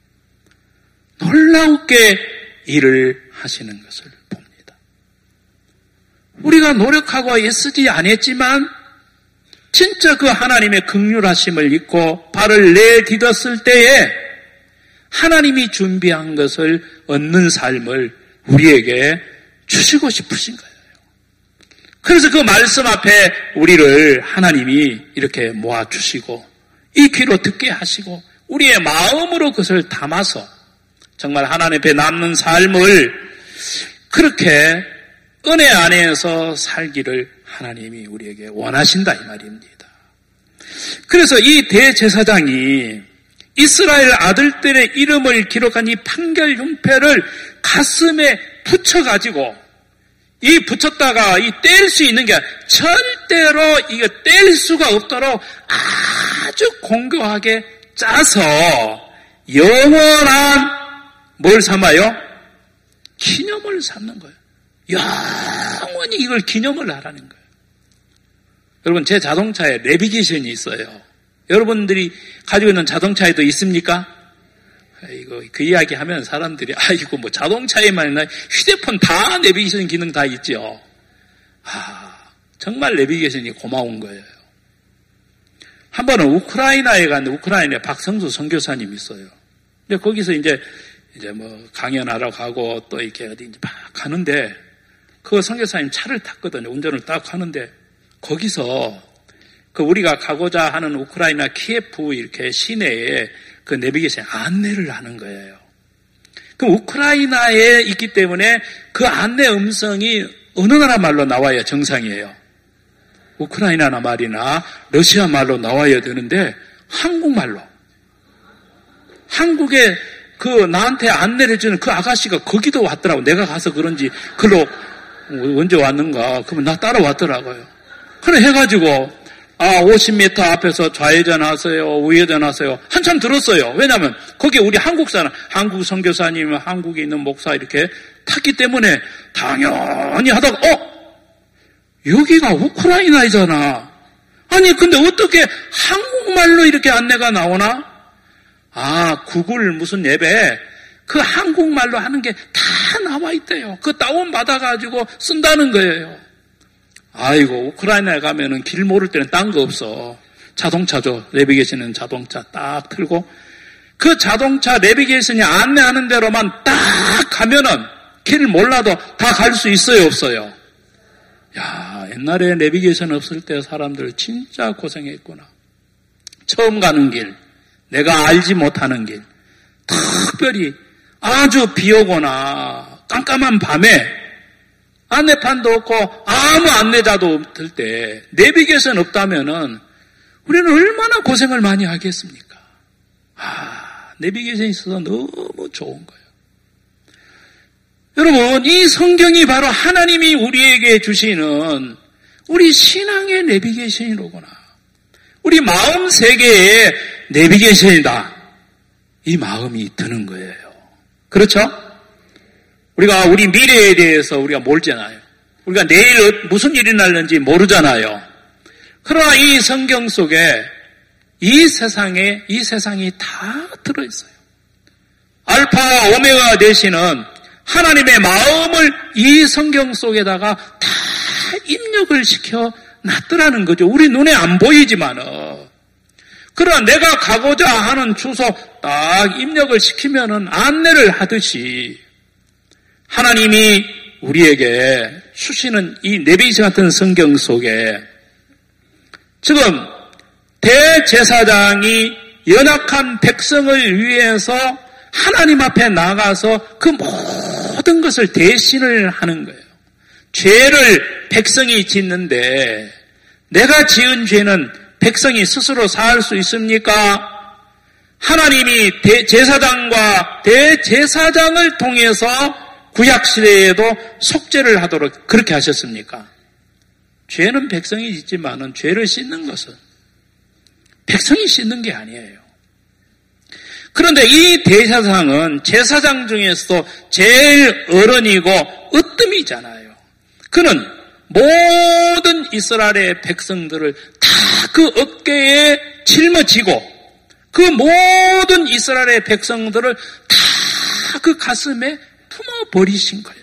놀랍게 일을 하시는 것을 봅니다. 우리가 노력하고 애쓰지 않았지만 진짜 그 하나님의 긍휼하심을 잊고 발을 내딛었을 때에 하나님이 준비한 것을 얻는 삶을 우리에게 주시고 싶으신 거예요. 그래서 그 말씀 앞에 우리를 하나님이 이렇게 모아주시고 이 귀로 듣게 하시고 우리의 마음으로 그것을 담아서 정말 하나님 앞에 남는 삶을 그렇게 은혜 안에서 살기를 하나님이 우리에게 원하신다 이 말입니다. 그래서 이 대제사장이 이스라엘 아들들의 이름을 기록한 이 판결 흉패를 가슴에 붙여가지고 이 붙였다가 이 뗄 수 있는 게 아니라 절대로 이거 뗄 수가 없도록 아주 공고하게 짜서 영원한 뭘 삼아요? 기념을 삼는 거예요. 영원히 이걸 기념을 하라는 거예요. 여러분 제 자동차에 내비게이션이 있어요. 여러분들이 가지고 있는 자동차에도 있습니까? 이거 그 이야기 하면 사람들이 이거 뭐 자동차에만 있나? 휴대폰 다 내비게이션 기능 다 있죠. 정말 내비게이션이 고마운 거예요. 한 번은 우크라이나에 갔는데 우크라이나에 박성수 선교사님이 있어요. 근데 거기서 이제 뭐 강연하러 가고 또 이렇게 어디 이제 막 가는데 그 선교사님 차를 탔거든요. 운전을 딱 하는데 거기서 그 우리가 가고자 하는 우크라이나 키예프 이렇게 시내에 그 내비게이션 안내를 하는 거예요. 그 우크라이나에 있기 때문에 그 안내 음성이 어느 나라 말로 나와야 정상이에요. 우크라이나 말이나 러시아 말로 나와야 되는데 한국말로. 한국에 그 나한테 안내를 해주는 그 아가씨가 거기도 왔더라고. 내가 가서 그런지 글로 언제 왔는가. 그러면 나 따라왔더라고요. 그래 해가지고 50m 앞에서 좌회전하세요, 우회전하세요. 한참 들었어요. 왜냐하면 거기 우리 한국 사람, 한국 선교사님, 한국에 있는 목사 이렇게 탔기 때문에 당연히 하다가 여기가 우크라이나이잖아. 아니 근데 어떻게 한국말로 이렇게 안내가 나오나? 구글 무슨 앱에 그 한국말로 하는 게 다 나와 있대요. 그 다운 받아가지고 쓴다는 거예요. 아이고, 우크라이나에 가면은 길 모를 때는 딴 거 없어. 자동차죠. 내비게이션은 자동차 딱 틀고 그 자동차 내비게이션이 안내하는 대로만 딱 가면은 길 몰라도 다 갈 수 있어요, 없어요? 야, 옛날에 내비게이션 없을 때 사람들 진짜 고생했구나. 처음 가는 길, 내가 알지 못하는 길, 특별히 아주 비 오거나 깜깜한 밤에 안내판도 없고 아무 안내자도 없을 때 내비게이션 없다면은 우리는 얼마나 고생을 많이 하겠습니까? 내비게이션이 있어서 너무 좋은 거예요. 여러분, 이 성경이 바로 하나님이 우리에게 주시는 우리 신앙의 내비게이션이로구나. 우리 마음 세계의 내비게이션이다. 이 마음이 드는 거예요. 그렇죠? 우리가 우리 미래에 대해서 우리가 모르잖아요. 우리가 내일 무슨 일이 날는지 모르잖아요. 그러나 이 성경 속에 이 세상이 다 들어있어요. 알파와 오메가 되시는 하나님의 마음을 이 성경 속에다가 다 입력을 시켜 놨더라는 거죠. 우리 눈에 안 보이지만은. 그러나 내가 가고자 하는 주소 딱 입력을 시키면은 안내를 하듯이 하나님이 우리에게 주시는 이 내비게이션 같은 성경 속에 지금 대제사장이 연약한 백성을 위해서 하나님 앞에 나가서 그 모든 것을 대신을 하는 거예요. 죄를 백성이 짓는데 내가 지은 죄는 백성이 스스로 사할 수 있습니까? 하나님이 제사장과 대제사장을 통해서 구약시대에도 속죄를 하도록 그렇게 하셨습니까? 죄는 백성이 짓지만은 죄를 씻는 것은 백성이 씻는 게 아니에요. 그런데 이 대제사장은 제사장 중에서도 제일 어른이고 으뜸이잖아요. 그는 모든 이스라엘의 백성들을 다 그 어깨에 짊어지고 그 모든 이스라엘의 백성들을 다 그 가슴에 품어버리신 거예요.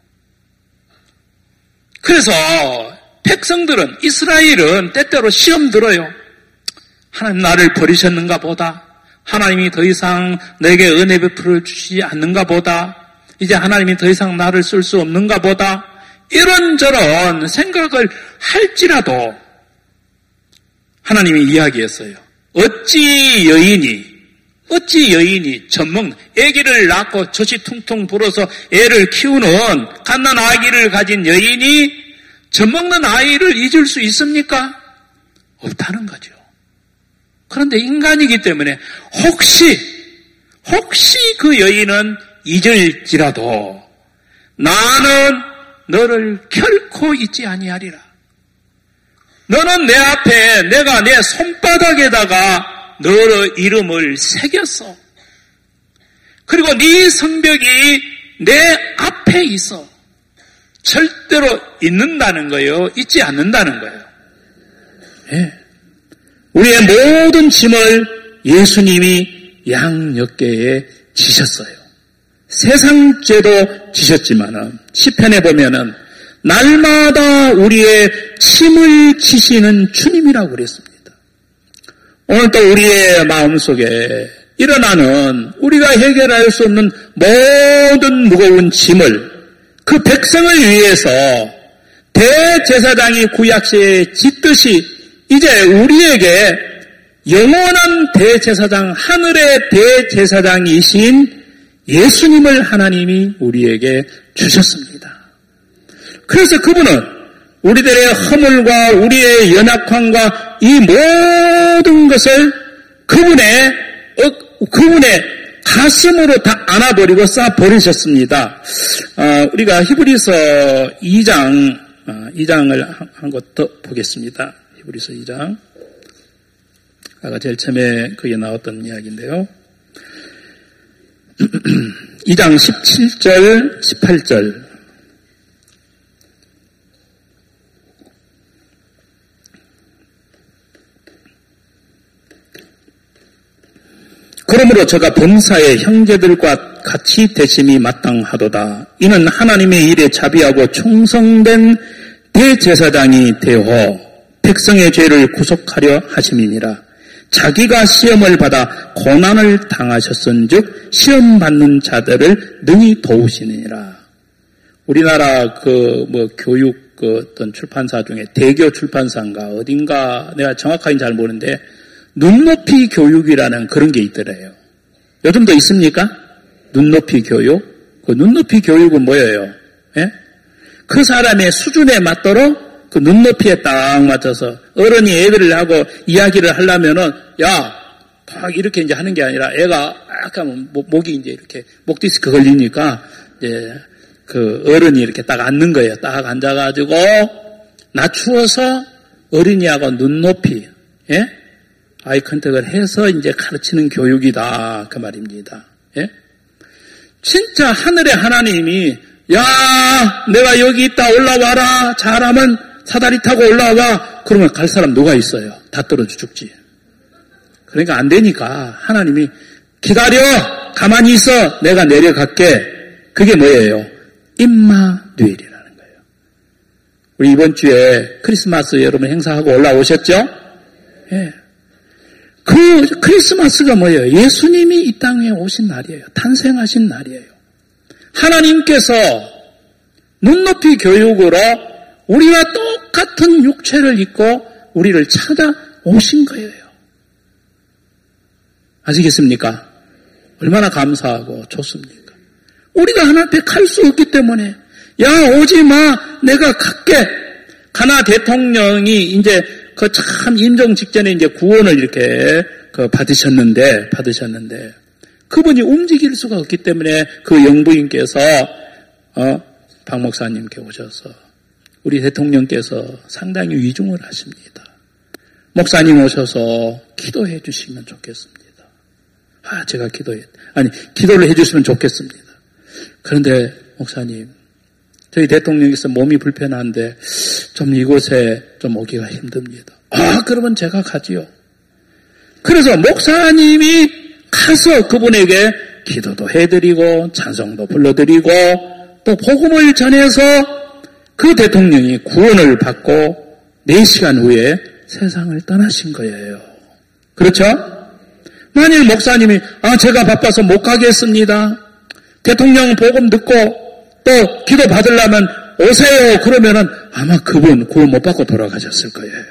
그래서 백성들은 이스라엘은 때때로 시험 들어요. 하나님 나를 버리셨는가 보다. 하나님이 더 이상 내게 은혜 베풀어 주시지 않는가 보다. 이제 하나님이 더 이상 나를 쓸 수 없는가 보다. 이런저런 생각을 할지라도 하나님이 이야기했어요. 어찌 여인이 젖먹는 아기를 낳고 젖이 퉁퉁 불어서 애를 키우는 갓난 아기를 가진 여인이 젖먹는 아이를 잊을 수 있습니까? 없다는 거죠. 그런데 인간이기 때문에 혹시 그 여인은 잊을지라도 나는 너를 결코 잊지 아니하리라. 너는 내 앞에 내가 내 손바닥에다가 너의 이름을 새겼어. 그리고 네 성벽이 내 앞에 있어. 절대로 잊는다는 거예요. 잊지 않는다는 거예요. 네. 우리의 모든 짐을 예수님이 양옆에에 지셨어요. 세상 죄도 지셨지만은 시편에 보면은 날마다 우리의 짐을 지시는 주님이라고 그랬습니다. 오늘 또 우리의 마음속에 일어나는 우리가 해결할 수 없는 모든 무거운 짐을 그 백성을 위해서 대제사장이 구약시에 짓듯이 이제 우리에게 영원한 대제사장, 하늘의 대제사장이신 예수님을 하나님이 우리에게 주셨습니다. 그래서 그분은 우리들의 허물과 우리의 연약함과 이 모든 것을 그분의 가슴으로 다 안아버리고 쌓아버리셨습니다. 우리가 히브리서 2장을 한 것 더 보겠습니다. 히브리서 2장. 아까 제일 처음에 거기에 나왔던 이야기인데요. 2장 17절, 18절. 그러므로 저가 범사의 형제들과 같이 대심이 마땅하도다. 이는 하나님의 일에 자비하고 충성된 대제사장이 되어 백성의 죄를 구속하려 하심이니라. 자기가 시험을 받아 고난을 당하셨은즉 시험 받는 자들을 능히 도우시니라. 우리나라 교육 어떤 출판사 중에 대교 출판사인가 어딘가 내가 정확하게 잘 모르는데 눈높이 교육이라는 그런 게 있더래요. 요즘도 있습니까? 눈높이 교육. 그 눈높이 교육은 뭐예요? 예? 그 사람의 수준에 맞도록 그 눈높이에 딱 맞춰서 어른이 애들을 하고 이야기를 하려면은 딱 이렇게 이제 하는 게 아니라 애가 약간 목이 이제 이렇게 목 디스크 걸리니까 이제 그 어른이 이렇게 딱 앉는 거예요. 딱 앉아가지고 낮추어서 어린이하고 눈높이, 예? 아이 컨택을 해서 이제 가르치는 교육이다. 그 말입니다. 예? 진짜 하늘의 하나님이 내가 여기 있다 올라와라. 잘하면 사다리 타고 올라와. 그러면 갈 사람 누가 있어요? 다 떨어져 죽지. 그러니까 안 되니까 하나님이 기다려. 가만히 있어. 내가 내려갈게. 그게 뭐예요? 임마누엘이라는 거예요. 우리 이번 주에 크리스마스 여러분 행사하고 올라오셨죠? 예. 그 크리스마스가 뭐예요? 예수님이 이 땅에 오신 날이에요. 탄생하신 날이에요. 하나님께서 눈높이 교육으로 우리와 똑같은 육체를 입고 우리를 찾아오신 거예요. 아시겠습니까? 얼마나 감사하고 좋습니까? 우리가 하나님 앞에 갈 수 없기 때문에 오지 마. 내가 갈게. 가나 대통령이 이제 그 참 임종 직전에 이제 구원을 이렇게 받으셨는데 그분이 움직일 수가 없기 때문에 그 영부인께서 박 목사님께 오셔서 우리 대통령께서 상당히 위중을 하십니다. 목사님 오셔서 기도해 주시면 좋겠습니다. 제가 기도를 해 주시면 좋겠습니다. 그런데 목사님, 저희 대통령께서 몸이 불편한데 좀 이곳에 좀 오기가 힘듭니다. 그러면 제가 가지요. 그래서 목사님이 가서 그분에게 기도도 해드리고 찬송도 불러드리고 또 복음을 전해서 그 대통령이 구원을 받고 4시간 후에 세상을 떠나신 거예요. 그렇죠? 만일 목사님이 제가 바빠서 못 가겠습니다. 대통령 복음 듣고 또 기도 받으려면 오세요. 그러면은 아마 그분 구원 못 받고 돌아가셨을 거예요.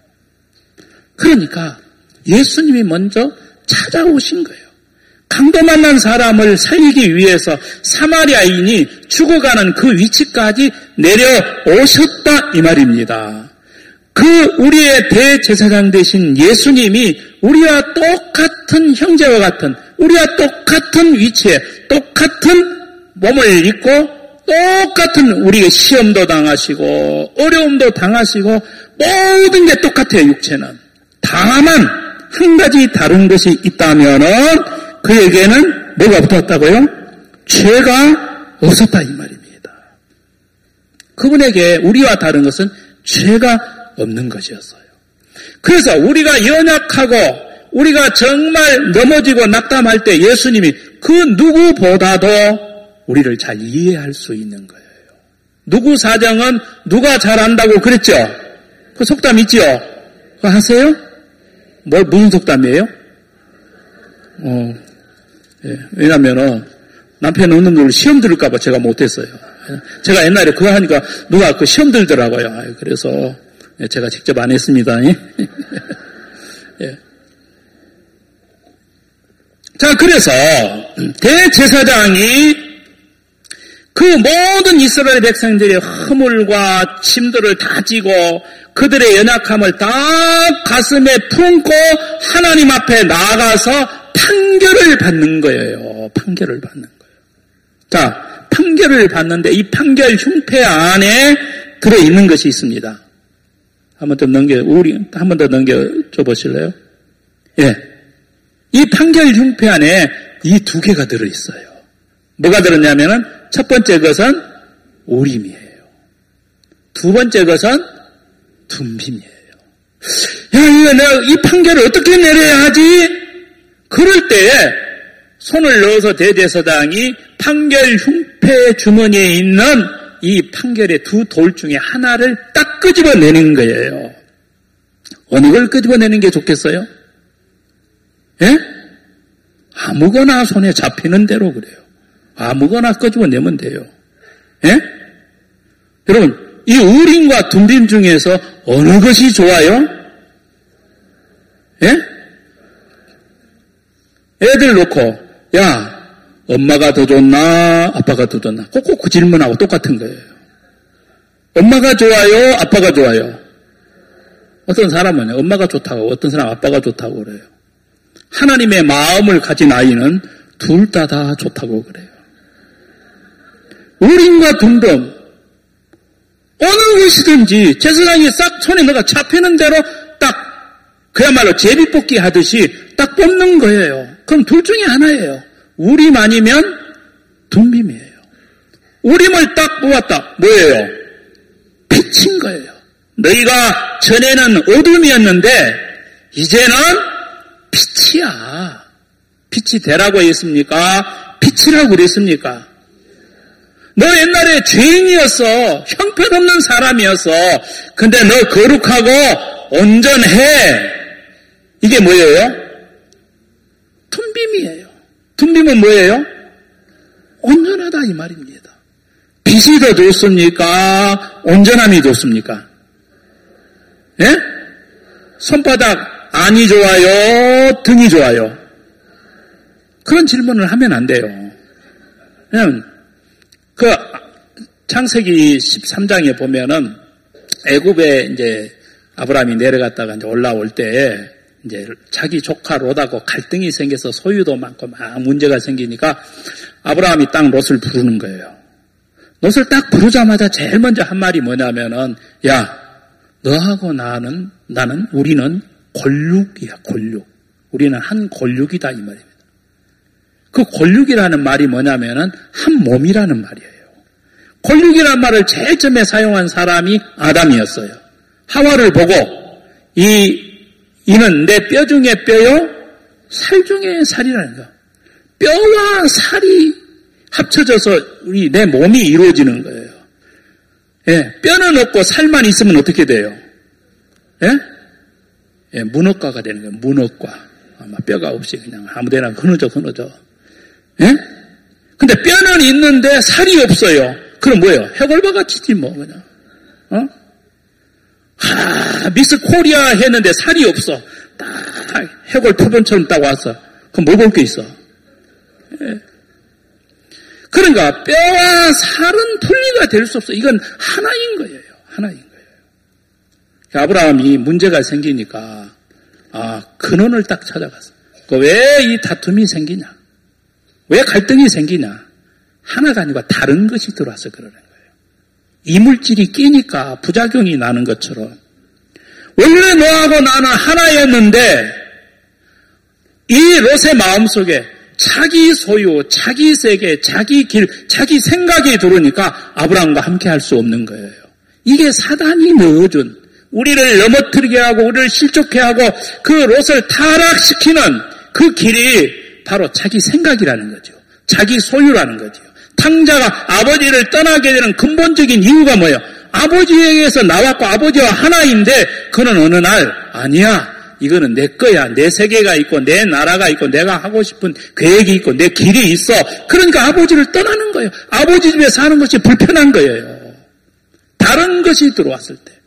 그러니까 예수님이 먼저 찾아오신 거예요. 강도 만난 사람을 살리기 위해서 사마리아인이 죽어가는 그 위치까지 내려오셨다 이 말입니다. 우리의 대제사장 되신 예수님이 우리와 똑같은 형제와 같은 우리와 똑같은 위치에 똑같은 몸을 입고 똑같은 우리의 시험도 당하시고 어려움도 당하시고 모든 게 똑같아요. 육체는. 다만 한 가지 다른 것이 있다면은 그에게는 뭐가 붙었다고요? 죄가 없었다 이 말입니다. 그분에게 우리와 다른 것은 죄가 없는 것이었어요. 그래서 우리가 연약하고 우리가 정말 넘어지고 낙담할 때 예수님이 그 누구보다도 우리를 잘 이해할 수 있는 거예요. 누구 사정은 누가 잘 안다고 그랬죠? 그 속담 있죠? 그거 하세요? 무슨 속담이에요? 예. 왜냐면은, 남편 없는 놈을 시험 들을까봐 제가 못했어요. 제가 옛날에 그거 하니까 누가 그 시험 들더라고요. 그래서 제가 직접 안 했습니다. 예. 자, 그래서 대제사장이 그 모든 이스라엘 백성들의 허물과 침들을 다 지고 그들의 연약함을 다 가슴에 품고 하나님 앞에 나아가서 판결을 받는 거예요. 판결을 받는 거예요. 자, 판결을 받는데 이 판결 흉패 안에 들어있는 것이 있습니다. 한 번 더 넘겨줘 보실래요? 예. 이 판결 흉패 안에 이 두 개가 들어있어요. 뭐가 들었냐면은 첫 번째 것은 오림이에요. 두 번째 것은 둠빔이에요. 야, 이거 내가 이 판결을 어떻게 내려야 하지? 그럴 때에 손을 넣어서 대제사장이 판결 흉패 주머니에 있는 이 판결의 두 돌 중에 하나를 딱 끄집어내는 거예요. 어느 걸 끄집어내는 게 좋겠어요? 예? 아무거나 손에 잡히는 대로 그래요. 아무거나 끄집어내면 돼요. 예? 여러분, 이 우림과 둠빔 중에서 어느 것이 좋아요? 예? 애들 놓고, 야, 엄마가 더 좋나, 아빠가 더 좋나? 꼭 그 질문하고 똑같은 거예요. 엄마가 좋아요, 아빠가 좋아요? 어떤 사람은 엄마가 좋다고, 어떤 사람은 아빠가 좋다고 그래요. 하나님의 마음을 가진 아이는 둘 다 좋다고 그래요. 우림과 둠빔, 어느 것이든지 제사장이 싹 손에 넣어가 잡히는 대로 딱 그야말로 제비뽑기 하듯이 딱 뽑는 거예요. 그럼 둘 중에 하나예요. 우림 아니면 둠빔이에요. 우림을 딱 뽑았다. 뭐예요? 빛인 거예요. 너희가 전에는 어둠이었는데 이제는 빛이야. 빛이 되라고 했습니까? 빛이라고 그랬습니까? 너 옛날에 죄인이었어. 형편없는 사람이었어. 근데 너 거룩하고 온전해. 이게 뭐예요? 둠빔이에요. 둠빔은 뭐예요? 온전하다 이 말입니다. 빛이 더 좋습니까? 온전함이 좋습니까? 예? 손바닥 안이 좋아요? 등이 좋아요? 그런 질문을 하면 안 돼요. 그냥 그 창세기 13장에 보면은 애굽에 이제 아브라함이 내려갔다가 이제 올라올 때 이제 자기 조카 롯하고 갈등이 생겨서 소유도 많고 막 문제가 생기니까 아브라함이 딱 롯을 부르는 거예요. 롯을 딱 부르자마자 제일 먼저 한 말이 뭐냐면은 야, 너하고 나는 우리는 골육이야, 골육. 우리는 한 골육이다 이 말입니다. 그 골육이라는 말이 뭐냐면은 한 몸이라는 말이에요. 골육이라는 말을 제일 처음에 사용한 사람이 아담이었어요. 하와를 보고 이는 내 뼈 중에 뼈요, 살 중에 살이라는 거. 뼈와 살이 합쳐져서 내 몸이 이루어지는 거예요. 예, 뼈는 없고 살만 있으면 어떻게 돼요? 예? 예, 문어과가 되는 거예요. 문어과. 아마 뼈가 없이 그냥 아무데나 끊어져. 예? 근데 뼈는 있는데 살이 없어요. 그럼 뭐예요? 해골바가지지 뭐 그냥. 미스 코리아 했는데 살이 없어. 딱 해골 표본처럼 딱 왔어. 그럼 뭐 볼 게 있어? 예. 그러니까 뼈와 살은 분리가 될 수 없어. 이건 하나인 거예요. 하나인 거예요. 아브라함이 문제가 생기니까 근원을 딱 찾아갔어. 왜 이 다툼이 생기냐? 왜 갈등이 생기냐? 하나가 아니고 다른 것이 들어와서 그러는 거예요. 이물질이 끼니까 부작용이 나는 것처럼 원래 너하고 나는 하나였는데 이 롯의 마음속에 자기 소유, 자기 세계, 자기 길, 자기 생각이 들어오니까 아브라함과 함께 할 수 없는 거예요. 이게 사단이 넣어준 우리를 넘어뜨리게 하고 우리를 실족해 하고 그 롯을 타락시키는 그 길이 바로 자기 생각이라는 거죠. 자기 소유라는 거죠. 탕자가 아버지를 떠나게 되는 근본적인 이유가 뭐예요? 아버지에게서 나왔고 아버지와 하나인데 그는 어느 날 아니야. 이거는 내 거야. 내 세계가 있고 내 나라가 있고 내가 하고 싶은 계획이 있고 내 길이 있어. 그러니까 아버지를 떠나는 거예요. 아버지 집에 사는 것이 불편한 거예요. 다른 것이 들어왔을 때.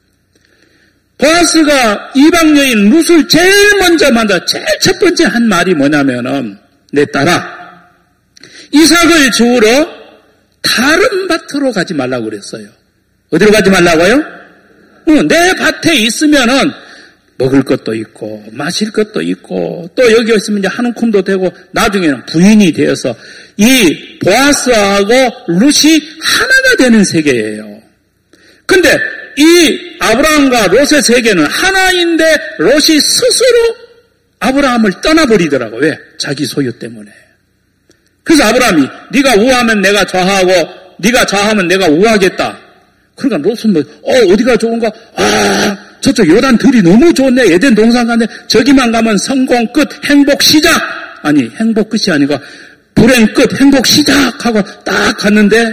보아스가 이방 여인 룻을 제일 먼저 만나 제일 첫 번째 한 말이 뭐냐면은 내 딸아 이삭을 주우러 다른 밭으로 가지 말라고 그랬어요. 어디로 가지 말라고요? 내 밭에 있으면은 먹을 것도 있고 마실 것도 있고 또 여기 있으면 이제 한 움큼도 되고 나중에는 부인이 되어서 이 보아스하고 룻이 하나가 되는 세계예요. 근데 이 아브라함과 롯의 세계는 하나인데 롯이 스스로 아브라함을 떠나버리더라고. 왜? 자기 소유 때문에. 그래서 아브라함이 네가 우하면 내가 좌하고 네가 좌하면 내가 우하겠다. 그러니까 롯은 뭐 어디가 좋은가? 저쪽 요단 들이 너무 좋네. 에덴 동산 가네. 저기만 가면 성공 끝 행복 시작. 아니 행복 끝이 아니고 불행 끝 행복 시작하고 딱 갔는데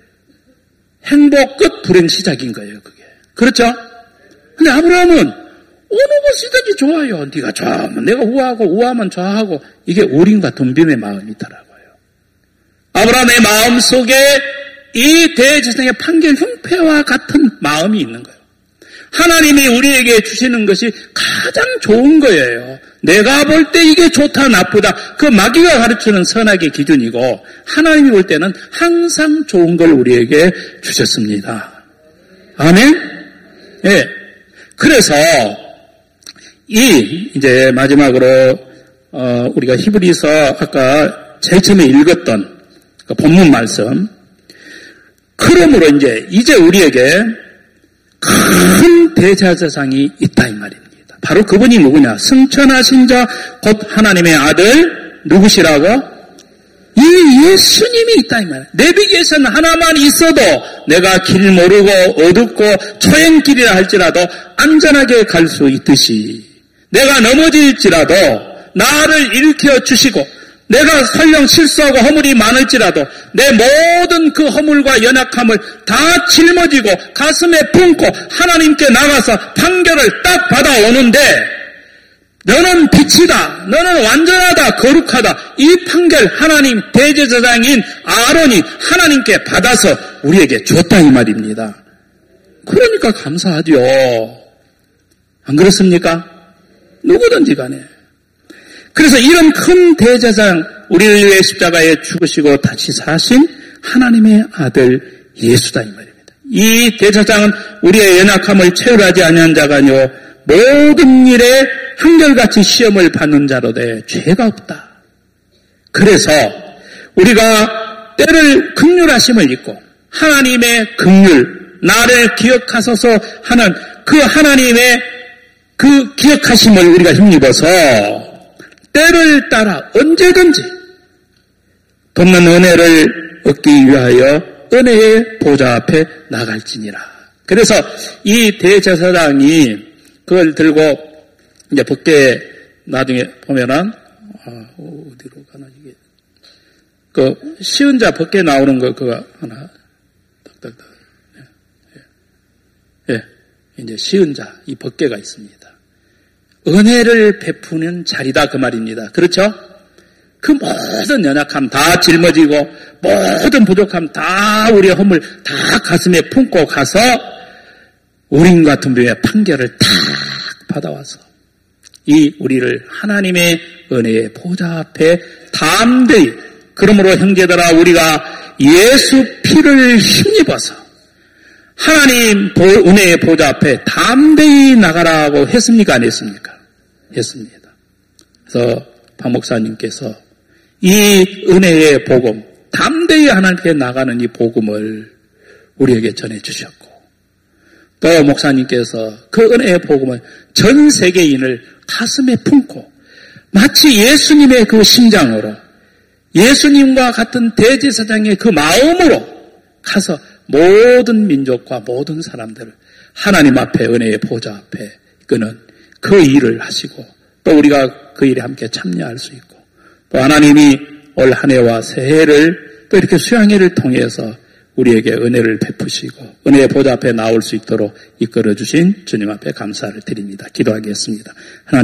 행복 끝 불행 시작인 거예요. 그게. 그렇죠? 근데 아브라함은 어느 것이든지 좋아요. 네가 좌하면 내가 우하고 우하면 좌하고 이게 우림과 덤빔의 마음이더라고요. 아브라함의 마음 속에 이 대제사장의 판결 형패와 같은 마음이 있는 거예요. 하나님이 우리에게 주시는 것이 가장 좋은 거예요. 내가 볼 때 이게 좋다 나쁘다 그 마귀가 가르치는 선악의 기준이고 하나님이 볼 때는 항상 좋은 걸 우리에게 주셨습니다. 아멘? 예. 그래서 이제 마지막으로 우리가 히브리서 아까 제일 처음에 읽었던 그 본문 말씀. 그러므로 이제 우리에게 큰 대제사장이 있다 이 말입니다. 바로 그분이 누구냐? 승천하신 자 곧 하나님의 아들 누구시라고? 이 예수님이 있다 이 말이에요. 내비게이션 하나만 있어도 내가 길 모르고 어둡고 초행길이라 할지라도 안전하게 갈 수 있듯이 내가 넘어질지라도 나를 일으켜 주시고 내가 설령 실수하고 허물이 많을지라도 내 모든 그 허물과 연약함을 다 짊어지고 가슴에 품고 하나님께 나가서 판결을 딱 받아오는데 너는 빛이다. 너는 완전하다. 거룩하다. 이 판결 하나님 대제사장인 아론이 하나님께 받아서 우리에게 줬다 이 말입니다. 그러니까 감사하죠. 안 그렇습니까? 누구든지 간에. 그래서 이런 큰 대제사장 우리를 위해 십자가에 죽으시고 다시 사신 하나님의 아들 예수다 이 말입니다. 이 대제사장은 우리의 연약함을 체휼하지 아니한 자가 아니요 모든 일에 한결같이 시험을 받는 자로되 죄가 없다. 그래서 우리가 때를 긍휼하심을 입고 하나님의 긍휼 나를 기억하소서 하는 그 하나님의 그 기억하심을 우리가 힘입어서 때를 따라 언제든지 돕는 은혜를 얻기 위하여 은혜의 보좌 앞에 나갈지니라. 그래서 이 대제사장이 그걸 들고 이제 밖에 나중에 보면은 어디로 가나 이게 그 시은자 밖에 나오는 거 그거 하나 딱딱딱 예 이제 시은자 이 밖에가 있습니다. 은혜를 베푸는 자리다 그 말입니다. 그렇죠? 그 모든 연약함 다 짊어지고 모든 부족함 다 우리의 허물 다 가슴에 품고 가서 우린 같은 분의 판결을 탁 받아와서 이 우리를 하나님의 은혜의 보좌 앞에 담대히 그러므로 형제들아 우리가 예수 피를 힘입어서 하나님 은혜의 보좌 앞에 담대히 나가라고 했습니까? 안 했습니까? 했습니다. 그래서 박 목사님께서 이 은혜의 복음, 담대히 하나님께 나가는 이 복음을 우리에게 전해주셨고 또 목사님께서 그 은혜의 복음을 전 세계인을 가슴에 품고 마치 예수님의 그 심장으로 예수님과 같은 대제사장의 그 마음으로 가서 모든 민족과 모든 사람들을 하나님 앞에 은혜의 보좌 앞에 이끄는 그 일을 하시고 또 우리가 그 일에 함께 참여할 수 있고 또 하나님이 올 한 해와 새해를 또 이렇게 수양회를 통해서 우리에게 은혜를 베푸시고 은혜의 보좌 앞에 나올 수 있도록 이끌어 주신 주님 앞에 감사를 드립니다. 기도하겠습니다. 하나님